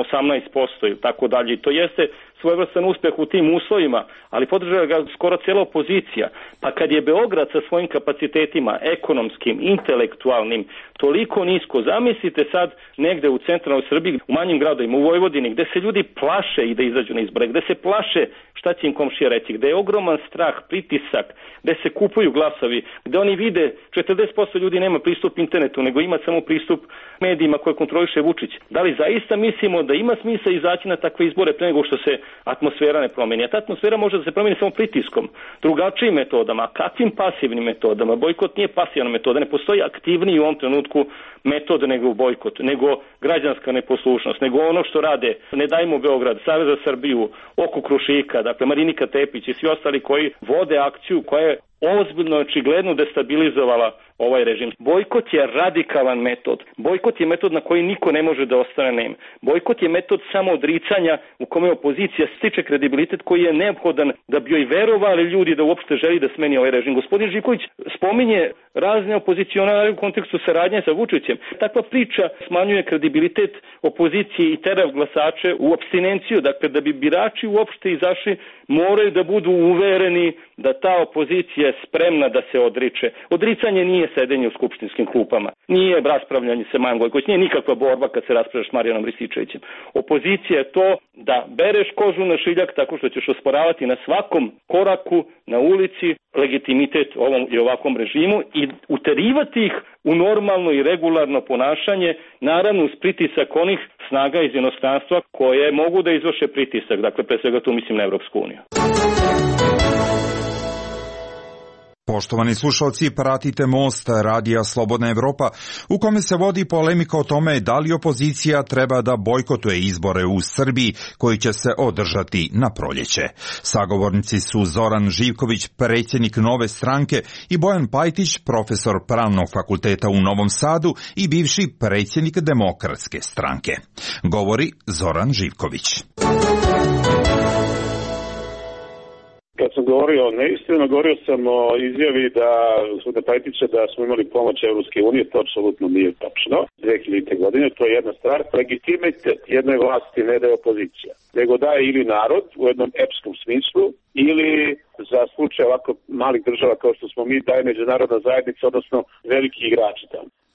18% i tako dalje. I to jeste svojevrstan uspeh u tim uslovima, ali podržava ga skoro cela opozicija. Pa kad je Beograd sa svojim kapacitetima, ekonomskim, intelektualnim, toliko nisko, zamislite sad negde u centralnoj Srbiji, u manjim gradovima, u Vojvodini, gde se ljudi plaše i da izađu na izbore, gde se plaše šta će im komšija reći, gde je ogroman strah, pritisak, gde se kupuju glasovi, gde oni vide 40% ljudi nema pristup internetu, nego ima samo pristup medijima koje kontroliše Vučić. Da li zaista mislimo da ima smisla izaći na takve izbore pre nego što se atmosfera ne promeni? A ta atmosfera može da se promeni samo pritiskom, drugačijim metodama. Kakvim pasivnim metodama? Bojkot nije pasivna metoda, ne postoji aktivniji u ovom trenutku metod nego bojkot, nego građanska neposlušnost, nego ono što rade Ne dajmo Beograd, Savez za Srbiju, oko Krušika, dakle Marinika Tepić i svi ostali koji vode akciju koja je ozbiljno, očigledno destabilizovala ovaj režim. Bojkot je radikalan metod. Bojkot je metod na koji niko ne može da ostane nem. Bojkot je metod samo odricanja u kome opozicija stiče kredibilitet koji je neophodan da bi joj verovali ljudi da uopšte želi da smeni ovaj režim. Gospodin Živković spominje razne opozicionare u kontekstu saradnje sa Vučićem. Takva priča smanjuje kredibilitet opozicije i tera glasače u apstinenciju. Dakle, da bi birači uopšte izašli, moraju da budu uvereni da ta opozicija je spremna da se odriče. Odricanje nije sedenje u skupštinskim klupama, nije raspravljanje sa Majom Gojković, nije nikakva borba kad se raspravljaš s Marijanom Rističevićem. Opozicija je to da bereš kožu na šiljak tako što ćeš osporavati na svakom koraku, na ulici, legitimitet ovom i ovakvom režimu i uterivati ih u normalno i regularno ponašanje, naravno uz pritisak onih snaga iz inostranstva koje mogu da izvrše pritisak, dakle pre svega tu mislim na Evropsku uniju. Poštovani slušalci, pratite Most radija Slobodna Evropa, u kome se vodi polemika o tome da li opozicija treba da bojkotuje izbore u Srbiji koji će se održati na proljeće. Sagovornici su Zoran Živković, predsjednik Nove stranke, i Bojan Pajtić, profesor Pravnog fakulteta u Novom Sadu i bivši predsjednik Demokratske stranke. Govori Zoran Živković. Kad sam govorio neistina, govorio sam o izjavi da gospodina Pajtića da smo imali pomoć Evropske unije, to apsolutno nije tačno. 2000. godine, to je jedna stvar. Legitimitet jednoj vlasti ne daje opozicija, nego daje ili narod u jednom epskom smislu, ili za slučaj ovako malih država kao što smo mi, daje međunarodna zajednica, odnosno veliki igrači tamo.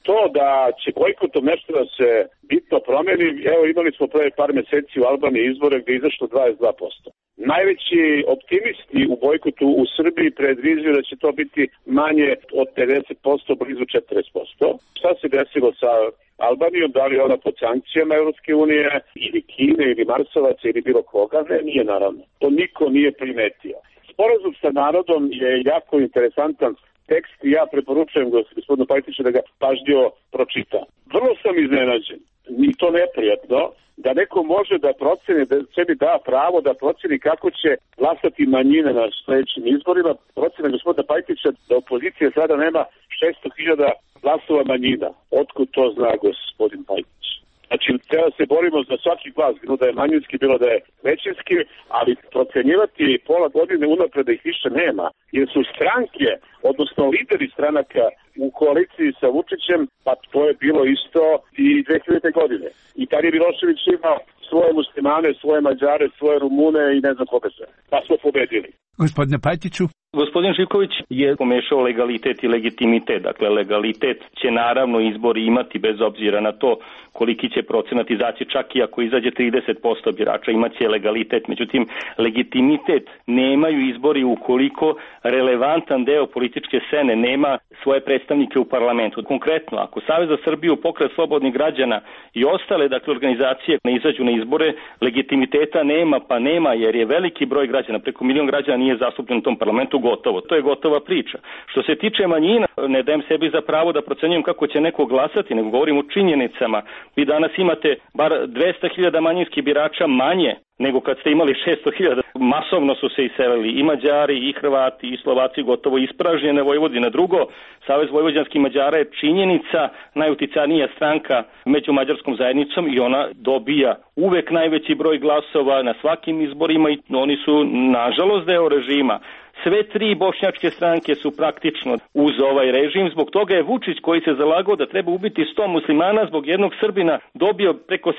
to da će bojkotom nešto da se bitno promeni, evo imali smo pre par meseci u Albaniji izbore gde je izašlo 22%. Najveći optimisti u bojkotu u Srbiji predviđaju da će to biti manje od 50%, blizu 40%. Šta se desilo sa Albanijom, da li ona pod sankcijama Evropske unije ili Kine ili Marsovaca ili bilo koga? Ne, nije naravno. To niko nije primetio. Sporazum sa narodom je jako interesantan tekst i ja preporučujem gospodinu Pajtiću da ga pažljivo pročita. Vrlo sam iznenađen, i to neprijatno, da neko može da proceni, da sebi da pravo da proceni kako će glasati manjine na sledećim izborima. Procena gospodina Pajtića da opozicija sada nema 600.000 glasova manjina. Otkud to zna gospodin Pajtić? Znači, treba se borimo za svaki glas, bilo da je manjinski, bilo da je većinski, ali procenjivati pola godine unapred da ih više nema, jer su stranke, odnosno lideri stranaka u koaliciji sa Vučićem, pa to je bilo isto i 2000. godine. I tad je Milošević imao svoje muslimane, svoje Mađare, svoje Rumune i ne znam koga sve. Pa smo pobedili. Gospodine Pajtiću. Gospodin Živković je pomešao legalitet i legitimitet. Dakle, legalitet će naravno izbori imati bez obzira na to koliki će procenat izaći, čak i ako izađe 30% birača, imaće legalitet. Međutim, legitimitet nemaju izbori ukoliko relevantan deo političke scene nema svoje predstavnike u parlamentu. Konkretno, ako Savez za Srbiju, Pokret slobodnih građana i ostale organizacije ne izađu na izbore, legitimiteta nema, pa nema, jer je veliki broj građana, preko 1 milion građana nije zastupljen u tom parlamentu, gotovo. To je gotova priča. Što se tiče manjina, ne dajem sebi za pravo da procenjujem kako će neko glasati, nego govorim o činjenicama. Vi danas imate bar 200.000 manjinskih birača manje nego kad ste imali 600.000. Masovno su se iselili i Mađari, i Hrvati, i Slovaci, gotovo ispražnjene Vojvodine. Drugo, Savez vojvođanskih Mađara je činjenica najuticajnija stranka među mađarskom zajednicom i ona dobija uvek najveći broj glasova na svakim izborima i oni su, nažalost, deo režima. Sve tri bošnjačke stranke su praktično uz ovaj režim. Zbog toga je Vučić, koji se zalagao da treba ubiti 100 muslimana, zbog jednog Srbina dobio preko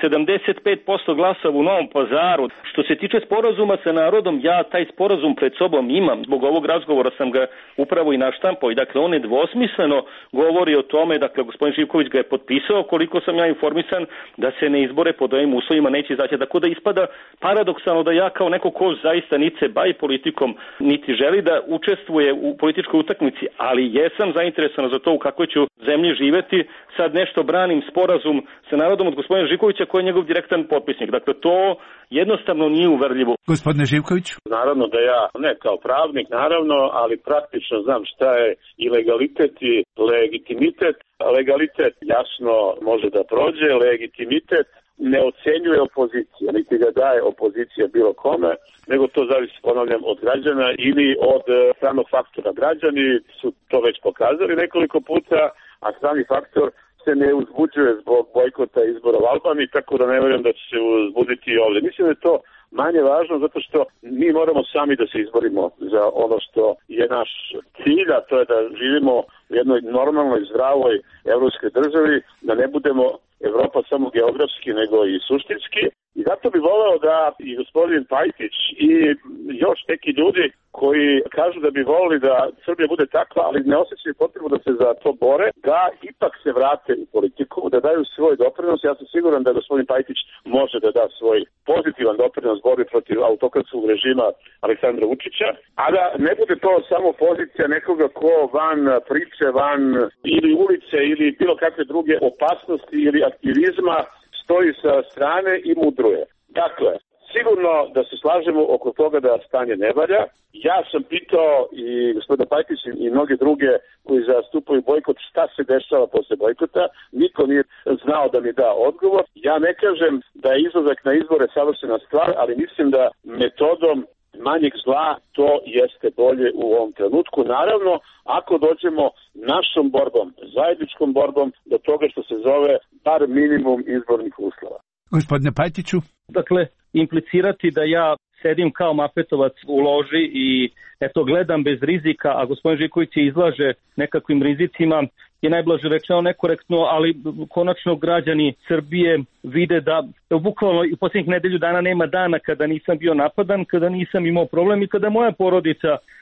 75% glasova u Novom Pazaru. Što se tiče sporazuma sa narodom, ja taj sporazum pred sobom imam. Zbog ovog razgovora sam ga upravo i naštampao. I dakle, on nedvosmisleno govori o tome, dakle, gospodin Živković ga je potpisao, koliko sam ja informisan, da se ne izbore pod ovim uslovima neće izaći. Tako da ispada paradoksalno da ja kao neko ko zaista niti se bavi politikom, niti želi da učestvuje u političkoj utakmici, ali jesam zainteresovan za to u kakvoj ću zemlji živeti. Sad nešto branim sporazum sa narodom od gospodina Živkovića koji je njegov direktan potpisnik. Dakle, to jednostavno nije uverljivo. Gospodine Živković? Naravno da ja, ne kao pravnik, naravno, ali praktično znam šta je i legalitet i legitimitet. Legalitet jasno može da prođe, legitimitet ne ocenjuje opozicija, niti ga daje opozicija bilo kome, nego to zavisi, ponavljam, od građana ili od stranog faktora. Građani su to već pokazali nekoliko puta, a strani faktor se ne uzbuđuje zbog bojkota izbora u Albaniji, tako da ne vjerujem da će se uzbuditi i ovdje. Mislim da je to manje važno zato što mi moramo sami da se izborimo za ono što je naš cilj, a to je da živimo u jednoj normalnoj, zdravoj evropskoj državi, da ne budemo Evropa samo geografski nego i suštinski. I zato bi voleo da i gospodin Pajtić i još neki ljudi koji kažu da bi volili da Srbija bude takva, ali ne osjećaju potrebu da se za to bore, da ipak se vrate u politiku, da daju svoj doprinos. Ja sam siguran da gospodin Pajtić može da da svoj pozitivan doprinos borbi protiv autokratskog režima Aleksandra Vučića, a da ne bude to samo pozicija nekoga ko van priče, van ili ulice ili bilo kakve druge opasnosti ili aktivizma stoji sa strane i mudruje. Dakle, sigurno da se slažemo oko toga da stanje ne valja. Ja sam pitao i gospodina Pajtića i mnoge druge koji zastupaju bojkot šta se dešava posle bojkota. Niko nije znao da mi da odgovor. Ja ne kažem da je izlazak na izbore savršena stvar, ali mislim da metodom manjeg zla to jeste bolje u ovom trenutku. Naravno, ako dođemo našom borbom, zajedničkom borbom do toga što se zove bar minimum izbornih uslova. Gospodine Pajtiću? Dakle, implicirati da ja sedim kao Mafetovac u loži i eto gledam bez rizika, a gospodin Živković je izlaže nekakvim rizicima, je najblaže rečeno nekorektno, ali konačno građani Srbije vide da bukvalno u posljednjih nedelju dana nema dana kada nisam bio napadan, kada nisam imao problem i kada moja porodica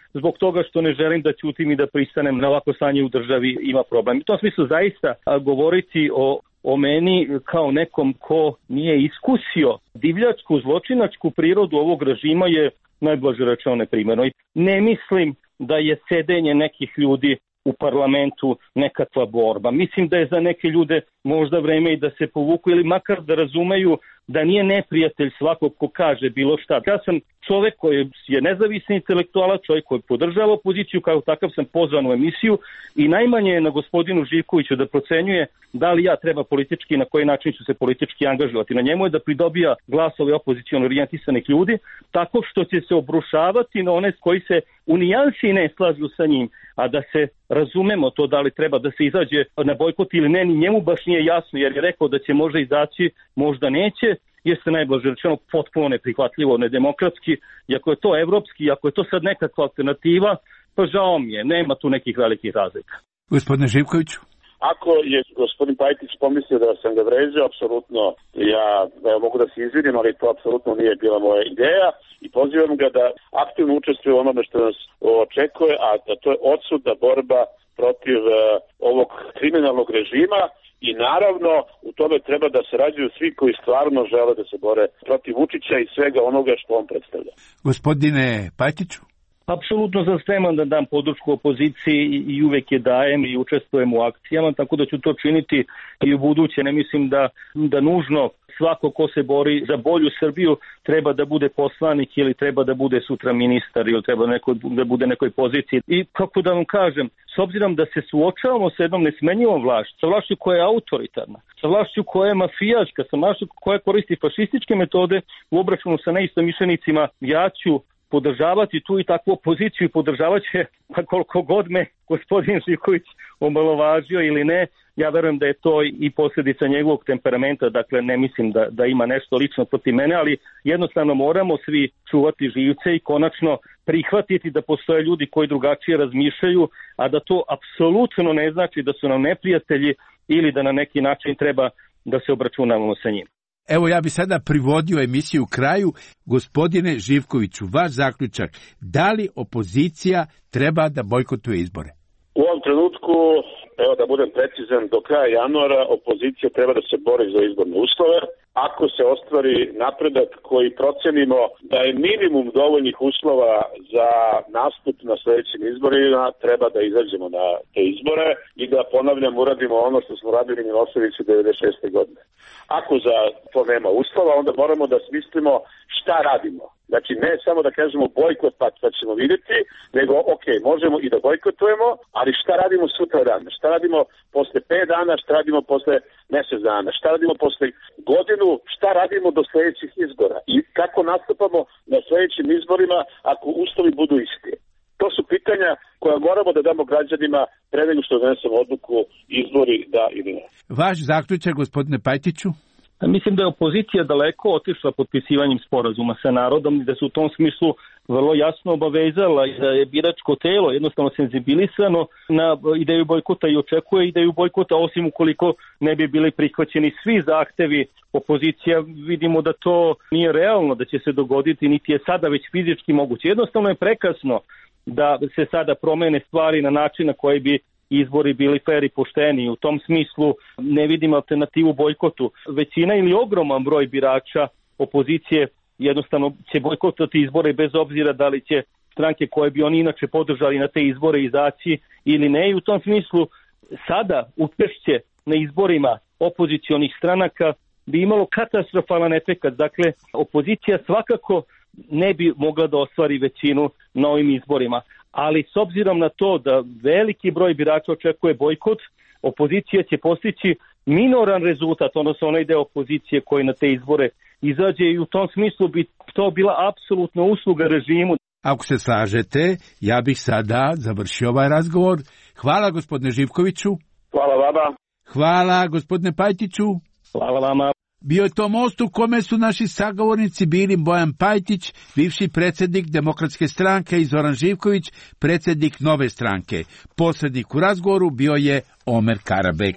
zbog toga što ne želim da ćutim i da pristanem na ovako stanje u državi ima problem. U tom smislu zaista govoriti o meni kao nekom ko nije iskusio divljačku, zločinačku prirodu ovog režima je najblaže rečeno neprimjerno. Ne mislim da je sedenje nekih ljudi u parlamentu nekakva borba. Mislim da je za neke ljude možda vreme i da se povuku ili makar da razumeju da nije neprijatelj svakog ko kaže bilo šta. Ja sam čovek koji je nezavisni intelektualac, čovjek koji podržava opoziciju, kao takav sam pozvan u emisiju i najmanje je na gospodinu Živkoviću da procenjuje da li ja treba politički, na koji način ću se politički angažovati. Na njemu je da pridobija glasove opozicijono orijentisanih ljudi, tako što će se obrušavati na one koji se u nijansi ne slažu sa njim, a da se razumemo to da li treba da se izađe na bojkot ili ne, ni njemu baš nije jasno, jer je rekao da će možda izaći, možda neće, jeste najblaže rečeno potpuno neprihvatljivo, nedemokratski, i ako je to evropski, ako je to sad nekakva alternativa, pa žao mi je, nema tu nekih velikih razlika. Gospodine Živkoviću. Ako je gospodin Pajtić pomislio da sam ga vređao, apsolutno ja mogu da se izvinim, ali to apsolutno nije bila moja ideja i pozivam ga da aktivno učestvuje u onome što nas očekuje, a to je odsudna borba protiv ovog kriminalnog režima i naravno u tome treba da sarađuju svi koji stvarno žele da se bore protiv Vučića i svega onoga što on predstavlja. Gospodine Pajtiću. Apsolutno sam spreman da dam podršku opoziciji i uvek je dajem i učestvujem u akcijama, tako da ću to činiti i u buduće. Ne mislim da nužno svako ko se bori za bolju Srbiju treba da bude poslanik ili treba da bude sutra ministar ili treba da bude nekoj poziciji. I kako da vam kažem, s obzirom da se suočavamo sa jednom nesmenjivom vlašću, sa vlašću koja je autoritarna, sa vlašću koja je mafijaška, sa vlašću koja koristi fašističke metode u obračunu sa neistomišljenicima, ja ću podržavati tu i takvu opoziciju i podržavat će koliko god me gospodin Živković omalovažio ili ne. Ja verujem da je to i posljedica njegovog temperamenta, dakle ne mislim da ima nešto lično protiv mene, ali jednostavno moramo svi čuvati živce i konačno prihvatiti da postoje ljudi koji drugačije razmišljaju, a da to apsolutno ne znači da su nam neprijatelji ili da na neki način treba da se obračunavamo sa njim. Evo ja bi sada privodio emisiju kraju. Gospodine Živkoviću, vaš zaključak, da li opozicija treba da bojkotuje izbore? U ovom trenutku, evo da budem precizan, do kraja januara opozicija treba da se bori za izborne uslove. Ako se ostvari napredak koji procenimo da je minimum dovoljnih uslova za nastup na sljedećim izborima, treba da izađemo na te izbore i da, ponavljam, uradimo ono što smo radili Miloševiću 96. godine. Ako za to nema uslova, onda moramo da smislimo šta radimo. Znači, ne samo da kažemo bojkot pa ćemo vidjeti, nego ok, možemo i da bojkotujemo, ali šta radimo sutra dan? Šta radimo posle 5 dana, šta radimo posle mjesec dana, šta radimo posle godinu, šta radimo do sljedećih izbora i kako nastupamo na sljedećim izborima ako uslovi budu isti. To su pitanja koja moramo da damo građanima pre nego što donesemo odluku izbori da ili ne. Vaš zaključak, gospodine Pajtiću? Mislim da je opozicija daleko otišla potpisivanjem sporazuma sa narodom i da se u tom smislu vrlo jasno obavezala i da je biračko telo jednostavno senzibilisano na ideju bojkota i očekuje ideju bojkota, osim ukoliko ne bi bili prihvaćeni svi zahtevi opozicija. Vidimo da to nije realno da će se dogoditi, niti je sada već fizički moguće. Jednostavno je prekasno da se sada promene stvari na način na koji bi izbori bili fer i pošteni. U tom smislu ne vidim alternativu bojkotu. Većina ili ogroman broj birača opozicije jednostavno će bojkotati izbore bez obzira da li će stranke koje bi oni inače podržali na te izbore izaći ili ne. I u tom smislu sada učešće na izborima opozicionih stranaka bi imalo katastrofalan efekat. Dakle, opozicija svakako ne bi mogla da ostvari većinu na ovim izborima. Ali s obzirom na to da veliki broj birača očekuje bojkot, opozicija će postići minoran rezultat, odnosno onaj deo opozicije koji na te izbore izađe i u tom smislu bi to bila apsolutna usluga režimu. Ako se slažete, ja bih sada završio ovaj razgovor. Hvala gospodine Živkoviću. Hvala vama. Hvala gospodine Pajtiću. Hvala vama. Bio je to most u kome su naši sagovornici bili Bojan Pajtić, bivši predsjednik Demokratske stranke, i Zoran Živković, predsjednik Nove stranke. Posrednik u razgovoru bio je Omer Karabek.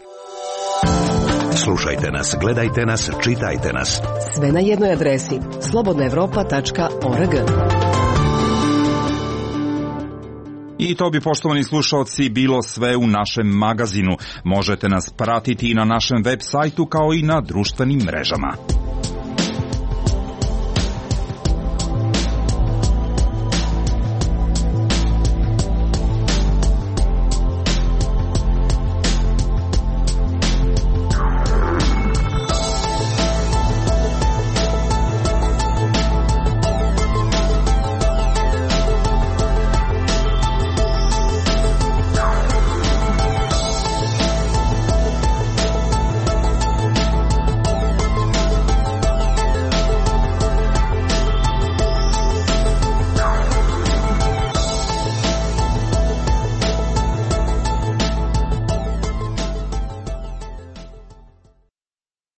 Slušajte nas, gledajte nas, čitajte nas. Sve na jednoj adresi slobodnaevropa.org. I to bi, poštovani slušalci, bilo sve u našem magazinu. Možete nas pratiti i na našem web sajtu kao i na društvenim mrežama.